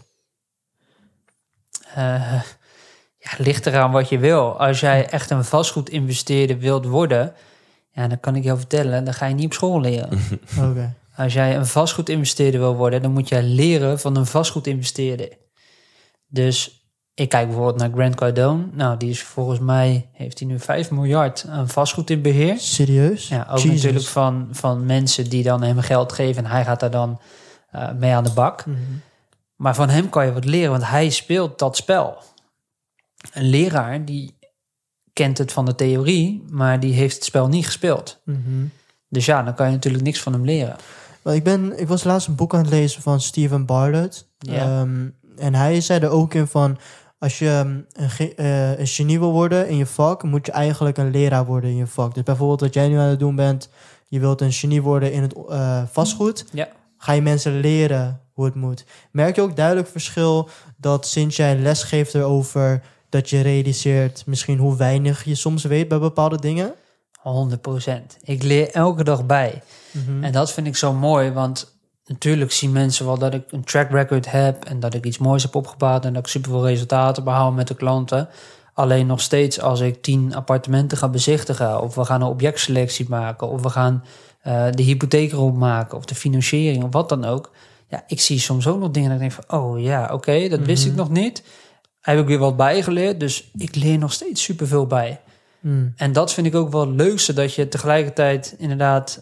Ligt eraan wat je wil. Als jij echt een vastgoedinvesteerder wilt worden, dan kan ik jou vertellen, dan ga je niet op school leren. Okay. Als jij een vastgoedinvesteerder wil worden, dan moet jij leren van een vastgoedinvesteerder. Dus ik kijk bijvoorbeeld naar Grant Cardone. Nou, die is volgens mij, heeft hij nu 5 miljard aan vastgoed in beheer. Serieus? Ja, ook natuurlijk van mensen die dan hem geld geven en hij gaat daar dan mee aan de bak. Maar van hem kan je wat leren, want hij speelt dat spel. Een leraar, die kent het van de theorie, maar die heeft het spel niet gespeeld. Dus dan kan je natuurlijk niks van hem leren. Ik was laatst een boek aan het lezen van Steven Bartlett. En hij zei er ook in van, als je een genie wil worden in je vak, moet je eigenlijk een leraar worden in je vak. Dus bijvoorbeeld wat jij nu aan het doen bent, je wilt een genie worden in het vastgoed. Ja. Ga je mensen leren hoe het moet. Merk je ook duidelijk verschil dat sinds jij les geeft erover, dat je realiseert misschien hoe weinig je soms weet bij bepaalde dingen? 100%. Ik leer elke dag bij. En dat vind ik zo mooi, want natuurlijk zien mensen wel dat ik een track record heb en dat ik iets moois heb opgebouwd en dat ik superveel resultaten behaal met de klanten. Alleen nog steeds als ik 10 appartementen ga bezichtigen, of we gaan een objectselectie maken, of we gaan de hypotheek erop maken, of de financiering, of wat dan ook. Ja, ik zie soms ook nog dingen dat ik denk van, oké, dat wist ik nog niet. Heb ik weer wat bijgeleerd, dus ik leer nog steeds superveel bij. En dat vind ik ook wel het leukste, dat je tegelijkertijd inderdaad,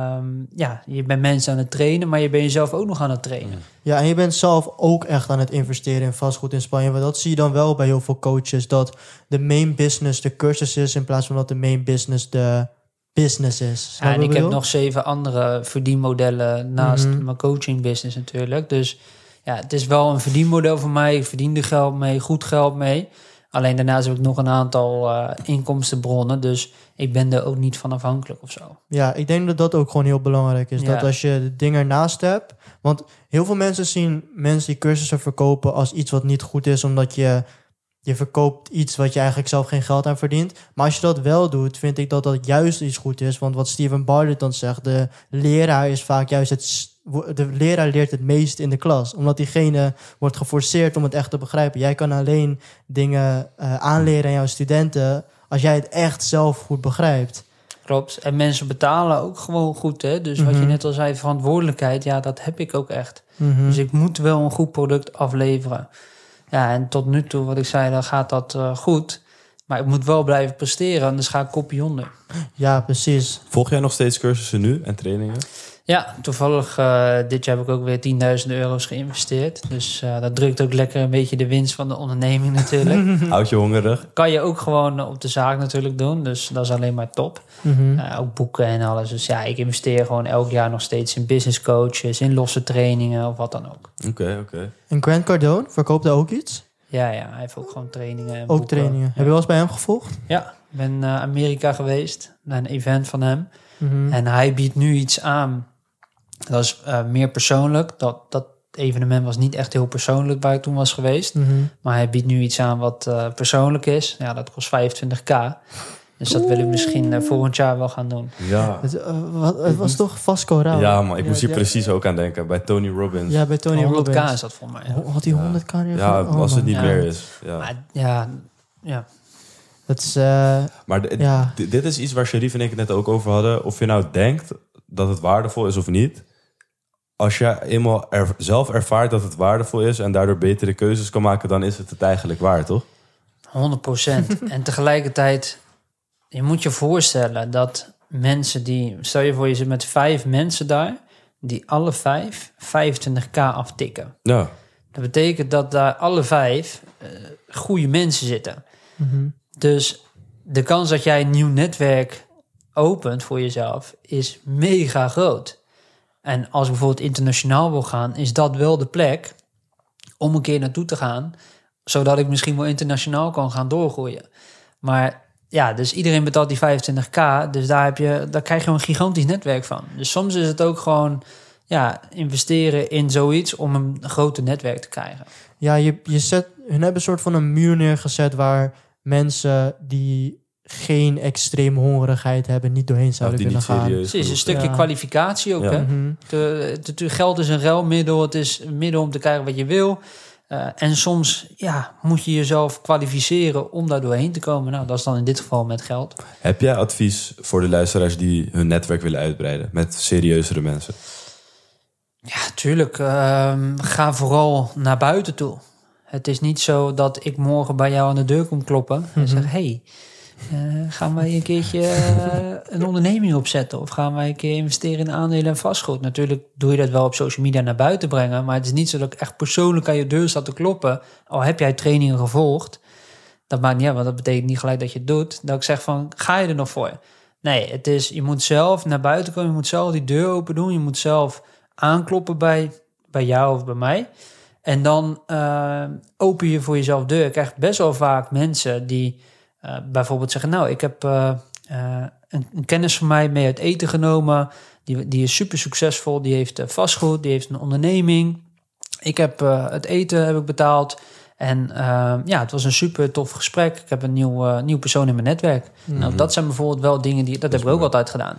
je bent mensen aan het trainen, maar je bent jezelf ook nog aan het trainen. Ja, en je bent zelf ook echt aan het investeren in vastgoed in Spanje. Want dat zie je dan wel bij heel veel coaches, dat de main business de cursus is, in plaats van dat de main business de business is. Ja, en ik heb nog 7 andere verdienmodellen naast mijn coaching business natuurlijk. Dus ja, het is wel een verdienmodel voor mij. Ik verdien er geld mee, goed geld mee. Alleen daarnaast heb ik nog een aantal inkomstenbronnen. Dus ik ben er ook niet van afhankelijk of zo. Ja, ik denk dat dat ook gewoon heel belangrijk is. Dat als je de dingen ernaast hebt. Want heel veel mensen zien mensen die cursussen verkopen als iets wat niet goed is. Omdat je verkoopt iets wat je eigenlijk zelf geen geld aan verdient. Maar als je dat wel doet, vind ik dat dat juist iets goed is. Want wat Steven Bartlett dan zegt, de leraar is vaak juist de leraar leert het meest in de klas. Omdat diegene wordt geforceerd om het echt te begrijpen. Jij kan alleen dingen aanleren aan jouw studenten als jij het echt zelf goed begrijpt. Klopt. En mensen betalen ook gewoon goed, hè? Dus wat je net al zei, verantwoordelijkheid, dat heb ik ook echt. Dus ik moet wel een goed product afleveren. Ja, en tot nu toe, wat ik zei, dan gaat dat goed. Maar ik moet wel blijven presteren, anders ga ik kopie onder. Ja, precies. Volg jij nog steeds cursussen nu en trainingen? Ja, toevallig dit jaar heb ik ook weer €10.000 geïnvesteerd. Dus dat drukt ook lekker een beetje de winst van de onderneming natuurlijk. Houd je hongerig? Kan je ook gewoon op de zaak natuurlijk doen. Dus dat is alleen maar top. Ook boeken en alles. Dus ja, ik investeer gewoon elk jaar nog steeds in business coaches, in losse trainingen of wat dan ook. Oké. En Grant Cardone, verkoopt hij ook iets? Ja, hij heeft ook gewoon trainingen. En ook boeken. Trainingen. Ja. Heb je wel eens bij hem gevolgd? Ja, ik ben naar Amerika geweest, naar een event van hem. En hij biedt nu iets aan. Dat is meer persoonlijk. Dat evenement was niet echt heel persoonlijk waar ik toen was geweest. Maar hij biedt nu iets aan wat persoonlijk is. Ja, dat kost 25k. Dus dat willen we misschien volgend jaar wel gaan doen. Ja. Het was toch Vasco Rauw? Ja, maar ik moest hier precies ook aan denken. Bij Tony Robbins. Ja, bij Tony 100k Robbins. is dat voor mij. Had hij 100k? Ja, als het niet meer is. Ja. Maar ja. Dat is... Maar dit is iets waar Sharif en ik het net ook over hadden. Of je nou denkt dat het waardevol is of niet. Als je eenmaal zelf ervaart dat het waardevol is... en daardoor betere keuzes kan maken... dan is het eigenlijk waard, toch? 100%. En tegelijkertijd... je moet je voorstellen dat mensen die... stel je voor, je zit met 5 mensen daar... die alle 5 25k aftikken. Ja. Dat betekent dat daar alle 5 goede mensen zitten. Dus de kans dat jij een nieuw netwerk opent voor jezelf... is mega groot. En als je bijvoorbeeld internationaal wil gaan... is dat wel de plek om een keer naartoe te gaan... zodat ik misschien wel internationaal kan gaan doorgroeien. Maar ja, dus iedereen betaalt die 25k... dus daar krijg je een gigantisch netwerk van. Dus soms is het ook gewoon investeren in zoiets... om een groter netwerk te krijgen. Ja, hun hebben een soort van een muur neergezet... waar mensen die geen extreme hongerigheid hebben... niet doorheen zouden kunnen gaan. Precies, een stukje kwalificatie ook. Hè? Geld is een ruilmiddel. Het is een middel om te krijgen wat je wil. En soms moet je jezelf kwalificeren om daar doorheen te komen. Nou, dat is dan in dit geval met geld. Heb jij advies voor de luisteraars die hun netwerk willen uitbreiden... met serieuzere mensen? Ja, tuurlijk. Ga vooral naar buiten toe. Het is niet zo dat ik morgen bij jou aan de deur kom kloppen... en zeg, hey, gaan wij een keertje een onderneming opzetten... of gaan wij een keer investeren in aandelen en vastgoed? Natuurlijk doe je dat wel op social media naar buiten brengen... maar het is niet zo dat ik echt persoonlijk aan je deur sta te kloppen... al heb jij trainingen gevolgd. Dat maakt niet uit, want dat betekent niet gelijk dat je het doet. Dat ik zeg van, ga je er nog voor? Nee, het is, je moet zelf naar buiten komen... je moet zelf die deur open doen... je moet zelf aankloppen bij jou of bij mij... En dan open je voor jezelf deur. Je krijgt best wel vaak mensen die bijvoorbeeld zeggen... nou, ik heb een kennis van mij mee uit eten genomen. Die is super succesvol. Die heeft vastgoed, die heeft een onderneming. Ik heb het eten heb ik betaald. En het was een super tof gesprek. Ik heb een nieuw persoon in mijn netwerk. Nou, dat zijn bijvoorbeeld wel dingen dat heb ik ook altijd gedaan.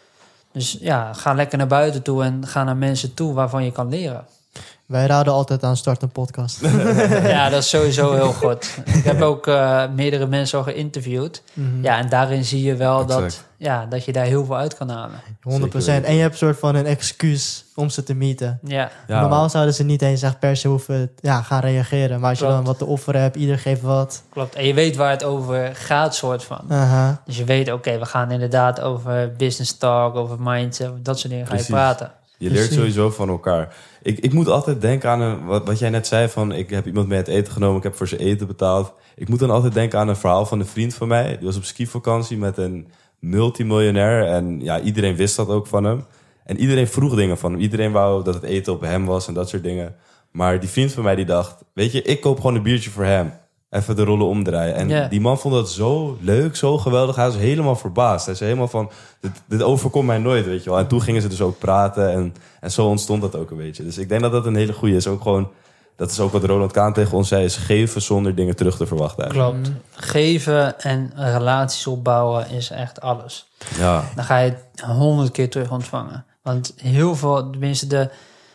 Dus ga lekker naar buiten toe en ga naar mensen toe waarvan je kan leren. Wij raden altijd aan start een podcast. Ja, dat is sowieso heel goed. Ik heb ook meerdere mensen al geïnterviewd. Ja, en daarin zie je wel dat je daar heel veel uit kan halen. 100%. En je hebt een soort van een excuus om ze te meeten. Ja. Normaal zouden ze niet eens echt per se hoeven gaan reageren. Maar als je dan wat te offeren hebt, ieder geeft wat. Klopt. En je weet waar het over gaat, soort van. Dus je weet, oké, we gaan inderdaad over business talk, over mindset, dat soort dingen ga je praten. Je leert sowieso van elkaar. Ik moet altijd denken aan wat jij net zei van... ik heb iemand mee het eten genomen, ik heb voor zijn eten betaald. Ik moet dan altijd denken aan een verhaal van een vriend van mij. Die was op skivakantie met een multimiljonair. En iedereen wist dat ook van hem. En iedereen vroeg dingen van hem. Iedereen wou dat het eten op hem was en dat soort dingen. Maar die vriend van mij die dacht... weet je, ik koop gewoon een biertje voor hem. Even de rollen omdraaien. En die man vond dat zo leuk, zo geweldig. Hij was helemaal verbaasd. Hij zei helemaal van, dit overkomt mij nooit, weet je wel. En toen gingen ze dus ook praten en zo ontstond dat ook een beetje. Dus ik denk dat dat een hele goeie is. Ook gewoon, dat is ook wat Roland Kaan tegen ons zei, is geven zonder dingen terug te verwachten eigenlijk. Klopt. Geven en relaties opbouwen is echt alles. Ja. Dan ga je het 100 keer terug ontvangen. Want heel veel, tenminste de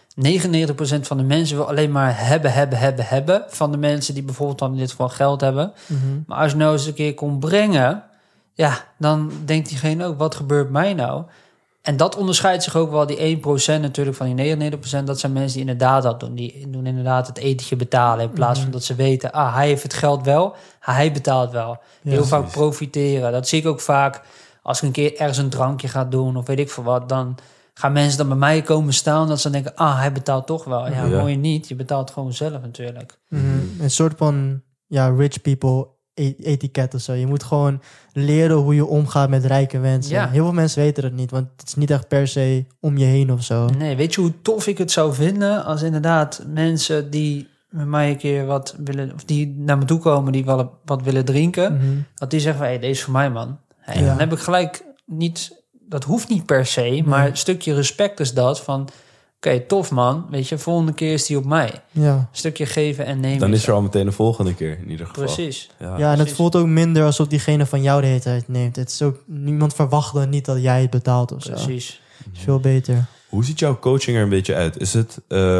99% van de mensen wil alleen maar hebben van de mensen die bijvoorbeeld dan in dit geval geld hebben. Maar als je nou eens een keer kon brengen, dan denkt diegene ook, wat gebeurt mij nou? En dat onderscheidt zich ook wel, die 1% natuurlijk van die 99%. Dat zijn mensen die inderdaad dat doen. Die doen inderdaad het etentje betalen in plaats van dat ze weten, hij heeft het geld wel, hij betaalt wel. Heel vaak profiteren. Dat zie ik ook vaak als ik een keer ergens een drankje ga doen of weet ik veel wat, dan gaan mensen dan bij mij komen staan dat ze denken, hij betaalt toch wel. Ja, hoor je niet. Je betaalt gewoon zelf natuurlijk. Een soort van rich people etiket of zo. Je moet gewoon leren hoe je omgaat met rijke mensen. Ja. Heel veel mensen weten het niet, want het is niet echt per se om je heen of zo. Nee, weet je hoe tof ik het zou vinden als inderdaad mensen die met mij een keer wat willen, of die naar me toe komen, die wel wat willen drinken, dat die zeggen van, deze is voor mij, man. Dan heb ik gelijk niet, dat hoeft niet per se, maar een stukje respect is dat van, Oké, tof man. Weet je, volgende keer is die op mij. Ja. Een stukje geven en nemen. Dan is er al meteen de volgende keer in ieder geval. Precies. Ja, en het voelt ook minder alsof diegene van jou de hele tijd neemt. Het is ook, niemand verwacht dan niet dat jij het betaalt of zo. Precies. Het is veel beter. Hoe ziet jouw coaching er een beetje uit? Is het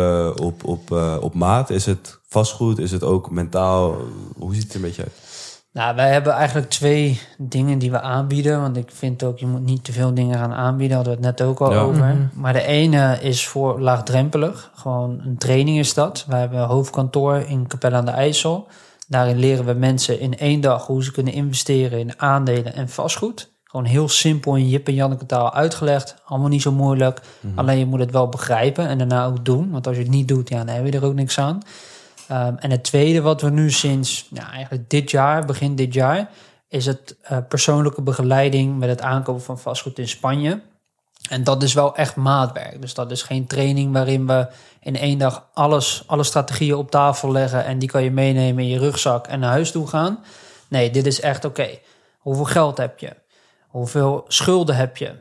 op maat? Is het vastgoed? Is het ook mentaal? Hoe ziet het er een beetje uit? Nou, wij hebben eigenlijk 2 dingen die we aanbieden. Want ik vind ook, je moet niet te veel dingen gaan aanbieden. Hadden we het net ook al over. Mm-hmm. Maar de ene is voor laagdrempelig. Gewoon een training is dat. Wij hebben een hoofdkantoor in Capelle aan de IJssel. Daarin leren we mensen in 1 dag hoe ze kunnen investeren in aandelen en vastgoed. Gewoon heel simpel in Jip en Janneke taal uitgelegd. Allemaal niet zo moeilijk. Alleen je moet het wel begrijpen en daarna ook doen. Want als je het niet doet, ja, dan heb je er ook niks aan. En het tweede wat we nu sinds eigenlijk begin dit jaar... is het persoonlijke begeleiding met het aankopen van vastgoed in Spanje. En dat is wel echt maatwerk. Dus dat is geen training waarin we in 1 dag alle strategieën op tafel leggen... en die kan je meenemen in je rugzak en naar huis toe gaan. Nee, dit is echt oké. Hoeveel geld heb je? Hoeveel schulden heb je?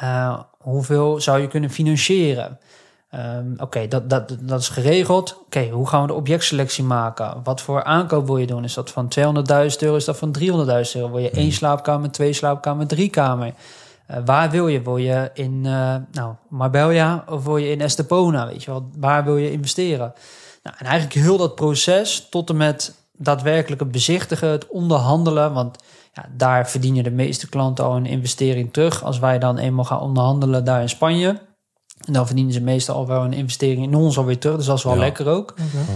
Hoeveel zou je kunnen financieren? Oké, dat is geregeld. Oké, hoe gaan we de objectselectie maken? Wat voor aankoop wil je doen? Is dat van €200.000? Is dat van €300.000? Wil je 1 slaapkamer, 2 slaapkamer, 3 kamer? Waar wil je? Wil je in Marbella of wil je in Estepona? Weet je wel, waar wil je investeren? Nou, en eigenlijk heel dat proces tot en met daadwerkelijk het bezichtigen, het onderhandelen. Want ja, daar verdienen de meeste klanten al een investering terug. Als wij dan eenmaal gaan onderhandelen daar in Spanje, en dan verdienen ze meestal al wel een investering in ons alweer terug. Dus dat is wel lekker ook.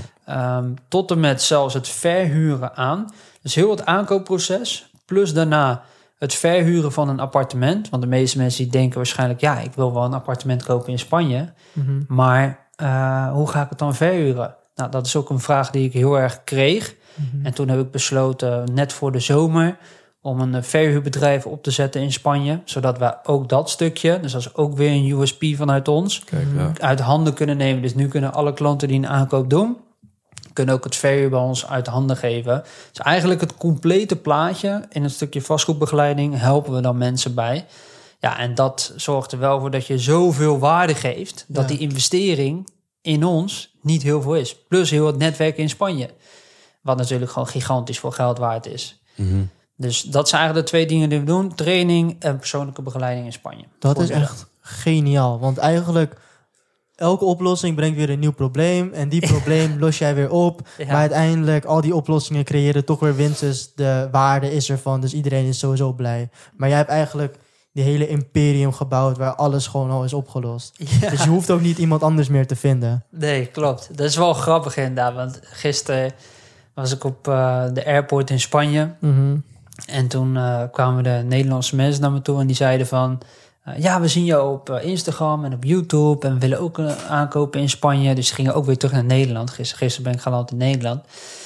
Tot en met zelfs het verhuren aan. Dus heel het aankoopproces. Plus daarna het verhuren van een appartement. Want de meeste mensen die denken waarschijnlijk... ja, ik wil wel een appartement kopen in Spanje. Mm-hmm. Maar hoe ga ik het dan verhuren? Nou, dat is ook een vraag die ik heel erg kreeg. Mm-hmm. En toen heb ik besloten, net voor de zomer, om een verhuurbedrijf op te zetten in Spanje. Zodat we ook dat stukje, dus dat is ook weer een USP vanuit ons, uit handen kunnen nemen. Dus nu kunnen alle klanten die een aankoop doen, kunnen ook het verhuur bij ons uit handen geven. Dus eigenlijk het complete plaatje in het stukje vastgoedbegeleiding helpen we dan mensen bij. Ja, en dat zorgt er wel voor dat je zoveel waarde geeft, dat die investering in ons niet heel veel is. Plus heel het netwerk in Spanje, wat natuurlijk gewoon gigantisch veel geld waard is. Mm-hmm. Dus dat zijn eigenlijk de 2 dingen die we doen. Training en persoonlijke begeleiding in Spanje. Dat is echt geniaal. Want eigenlijk, elke oplossing brengt weer een nieuw probleem. En die probleem los jij weer op. Ja. Maar uiteindelijk, al die oplossingen creëren toch weer winst. Dus de waarde is ervan. Dus iedereen is sowieso blij. Maar jij hebt eigenlijk die hele imperium gebouwd waar alles gewoon al is opgelost. Ja. Dus je hoeft ook niet iemand anders meer te vinden. Nee, klopt. Dat is wel grappig inderdaad. Want gisteren was ik op de airport in Spanje. Mm-hmm. En toen kwamen de Nederlandse mensen naar me toe en die zeiden van... ja, we zien jou op Instagram en op YouTube en we willen ook aankopen in Spanje. Dus ze gingen ook weer terug naar Nederland. Gisteren ben ik geland in Nederland.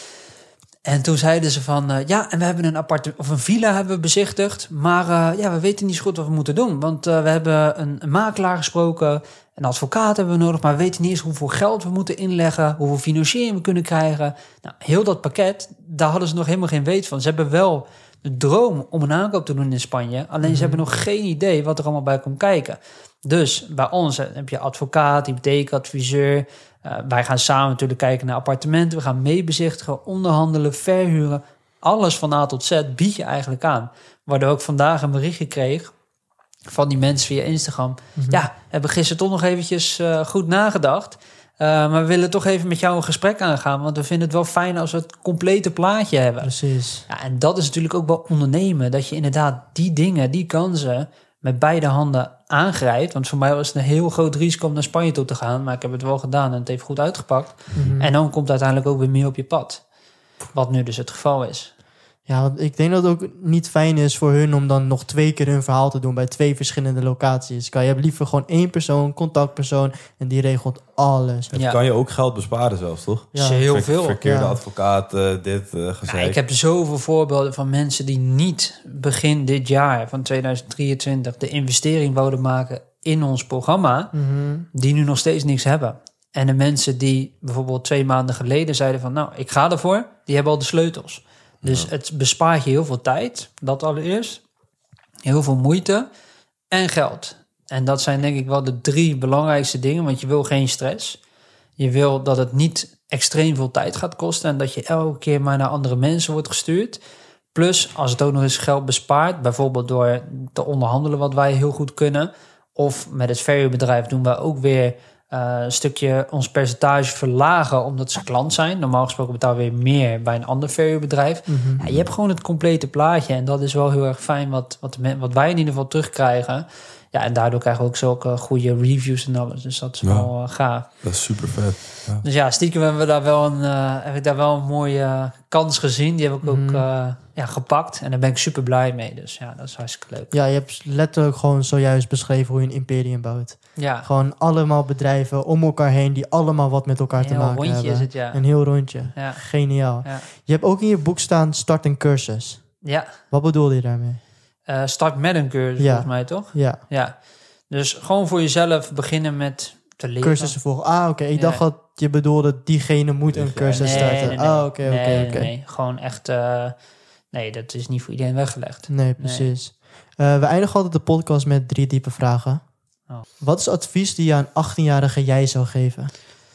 En toen zeiden ze van... ja, en we hebben een appartement of een villa hebben we bezichtigd. Maar ja, we weten niet zo goed wat we moeten doen. Want we hebben een makelaar gesproken. Een advocaat hebben we nodig. Maar we weten niet eens hoeveel geld we moeten inleggen. Hoeveel financiering we kunnen krijgen. Nou, heel dat pakket, daar hadden ze nog helemaal geen weet van. Ze hebben wel de droom om een aankoop te doen in Spanje. Alleen ze hebben nog geen idee wat er allemaal bij komt kijken. Dus bij ons heb je advocaat, hypotheekadviseur. Wij gaan samen natuurlijk kijken naar appartementen. We gaan meebezichtigen, onderhandelen, verhuren. Alles van A tot Z bied je eigenlijk aan. Waardoor ik vandaag een berichtje kreeg van die mensen via Instagram. Mm-hmm. Ja, hebben gisteren toch nog eventjes goed nagedacht. Maar we willen toch even met jou een gesprek aangaan. Want we vinden het wel fijn als we het complete plaatje hebben. Precies. Ja, en dat is natuurlijk ook wel ondernemen. Dat je inderdaad die dingen, die kansen met beide handen aangrijpt. Want voor mij was het een heel groot risico om naar Spanje toe te gaan. Maar ik heb het wel gedaan en het heeft goed uitgepakt. Mm-hmm. En dan komt uiteindelijk ook weer meer op je pad. Wat nu dus het geval is. Ja, want ik denk dat het ook niet fijn is voor hun om dan nog 2 keer hun verhaal te doen bij 2 verschillende locaties. Je hebt liever gewoon 1 persoon, contactpersoon en die regelt alles. Ja. Kan je ook geld besparen zelfs, toch? Ja, heel veel. Verkeerde advocaat, dit gezeik. Ja, ik heb zoveel voorbeelden van mensen die niet begin dit jaar van 2023 de investering wouden maken in ons programma, die nu nog steeds niks hebben. En de mensen die bijvoorbeeld 2 maanden geleden zeiden van nou, ik ga ervoor, die hebben al de sleutels. Dus het bespaart je heel veel tijd, dat allereerst. Heel veel moeite en geld. En dat zijn denk ik wel de 3 belangrijkste dingen. Want je wil geen stress. Je wil dat het niet extreem veel tijd gaat kosten. En dat je elke keer maar naar andere mensen wordt gestuurd. Plus, als het ook nog eens geld bespaart. Bijvoorbeeld door te onderhandelen wat wij heel goed kunnen. Of met het verhuurbedrijf doen wij ook weer een stukje ons percentage verlagen. Omdat ze klant zijn. Normaal gesproken betaal je weer meer bij een ander verhuurbedrijf. Ja, je hebt gewoon het complete plaatje. En dat is wel heel erg fijn wat wij in ieder geval terugkrijgen. Ja, en daardoor krijgen we ook zulke goede reviews en alles. Dus dat is wel gaaf. Dat is super vet. Ja. Dus ja, stiekem hebben we heb ik daar wel een mooie kans gezien. Die heb ik ook gepakt. En daar ben ik super blij mee. Dus ja, dat is hartstikke leuk. Ja, je hebt letterlijk gewoon zojuist beschreven hoe je een imperium bouwt. Ja. Gewoon allemaal bedrijven om elkaar heen die allemaal wat met elkaar te maken hebben. Is het, ja. Een heel rondje. Ja. Geniaal. Ja. Je hebt ook in je boek staan start een cursus. Ja. Wat bedoel je daarmee? Start met een cursus, volgens mij, toch? Ja. Ja. Dus gewoon voor jezelf beginnen met te leren. Cursussen volgen. Oké. Ik dacht dat je bedoelde diegene moet een cursus starten. Nee. Nee, gewoon echt... nee, dat is niet voor iedereen weggelegd. Nee, precies. Nee. We eindigen altijd de podcast met 3 diepe vragen. Oh. Wat is het advies die je aan 18-jarige jij zou geven?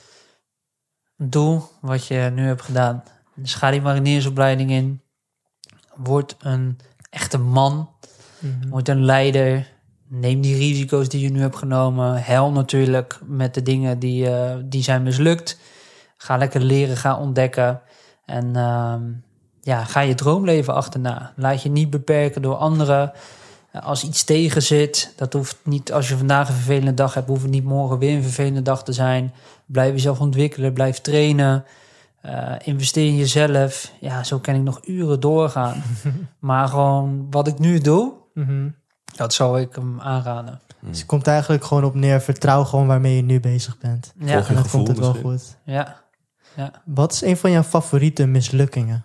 Doe wat je nu hebt gedaan. Dus ga die mariniersopleiding in. Word een echte man. Word een leider. Neem die risico's die je nu hebt genomen. Hel natuurlijk met de dingen die zijn mislukt. Ga lekker leren, ga ontdekken. En ga je droomleven achterna. Laat je niet beperken door anderen. Als iets tegen zit, dat hoeft niet. Als je vandaag een vervelende dag hebt, hoeft het niet morgen weer een vervelende dag te zijn. Blijf jezelf ontwikkelen, blijf trainen. Investeer in jezelf. Ja, zo kan ik nog uren doorgaan. Maar gewoon wat ik nu doe, dat zou ik hem aanraden. Dus het komt eigenlijk gewoon op neer. Vertrouw gewoon waarmee je nu bezig bent. Ja. En dan komt het wel goed. Ja. Wat is een van jouw favoriete mislukkingen?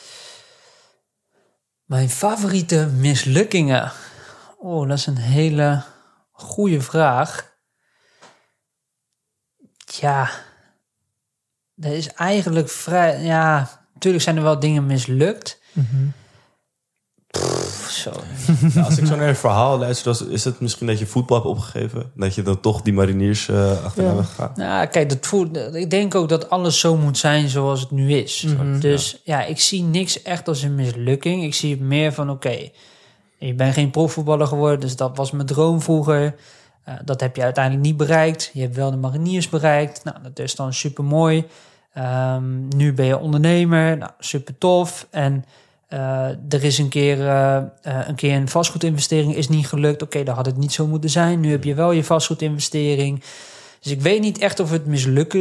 Mijn favoriete mislukkingen? Oh, dat is een hele goede vraag. Ja, dat is eigenlijk vrij... Ja, natuurlijk zijn er wel dingen mislukt. Zo. Ja, als ik zo naar je verhaal luister, is het misschien dat je voetbal hebt opgegeven? Dat je dan toch die mariniers achterna bent gegaan? Nou, kijk, ik denk ook dat alles zo moet zijn zoals het nu is. Dus ik zie niks echt als een mislukking. Ik zie het meer van, oké, je bent geen profvoetballer geworden, dus dat was mijn droom vroeger. Dat heb je uiteindelijk niet bereikt. Je hebt wel de mariniers bereikt. Nou, dat is dan super mooi. Nu ben je ondernemer. Nou, super tof. En er is een keer een vastgoedinvestering is niet gelukt. Oké, dan had het niet zo moeten zijn. Nu heb je wel je vastgoedinvestering. Dus ik weet niet echt of het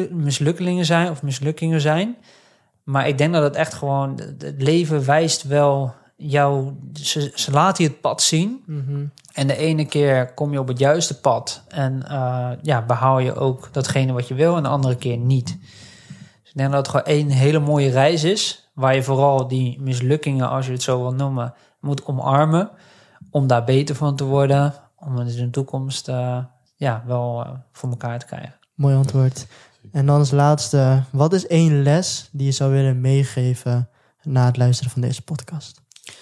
mislukkingen zijn. Maar ik denk dat het echt gewoon... Het leven wijst wel jou... Ze laten je het pad zien. En de ene keer kom je op het juiste pad. En behaal je ook datgene wat je wil. En de andere keer niet. Dus ik denk dat het gewoon een hele mooie reis is... waar je vooral die mislukkingen, als je het zo wil noemen, moet omarmen. Om daar beter van te worden. Om het in de toekomst wel voor elkaar te krijgen. Mooi antwoord. En dan als laatste, wat is 1 les die je zou willen meegeven na het luisteren van deze podcast?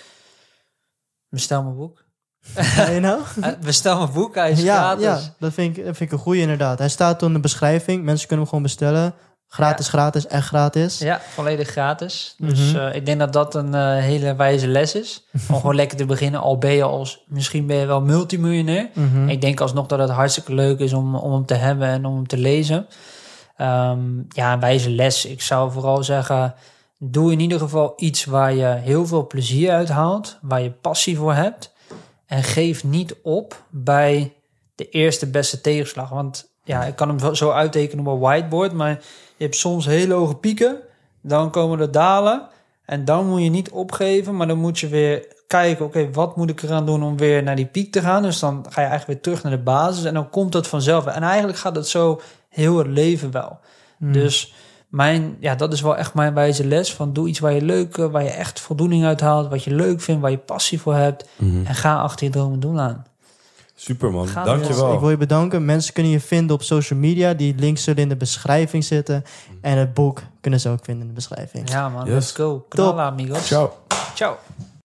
Bestel mijn boek. Nou? Bestel mijn boek, hij is gratis. Ja, dat vind ik een goeie inderdaad. Hij staat in de beschrijving. Mensen kunnen hem gewoon bestellen. Gratis, echt gratis. Ja, volledig gratis. Dus ik denk dat dat een hele wijze les is. Om gewoon lekker te beginnen. Al ben je misschien ben je wel multimiljonair. Ik denk alsnog dat het hartstikke leuk is om hem te hebben en om hem te lezen. Een wijze les. Ik zou vooral zeggen, doe in ieder geval iets waar je heel veel plezier uit haalt. Waar je passie voor hebt. En geef niet op bij de eerste beste tegenslag. Want ik kan hem zo uittekenen op een whiteboard, maar je hebt soms hele hoge pieken, dan komen er dalen en dan moet je niet opgeven, maar dan moet je weer kijken, oké, wat moet ik eraan doen om weer naar die piek te gaan? Dus dan ga je eigenlijk weer terug naar de basis en dan komt dat vanzelf. En eigenlijk gaat het zo heel het leven wel. Dus dat is wel echt mijn wijze les van doe iets waar je echt voldoening uit haalt, wat je leuk vindt, waar je passie voor hebt en ga achter je dromen doen aan. Super man, dankjewel. Ik wil je bedanken. Mensen kunnen je vinden op social media. Die links zullen in de beschrijving zitten. En het boek kunnen ze ook vinden in de beschrijving. Ja man, let's go. Knallen amigos. Ciao. Ciao.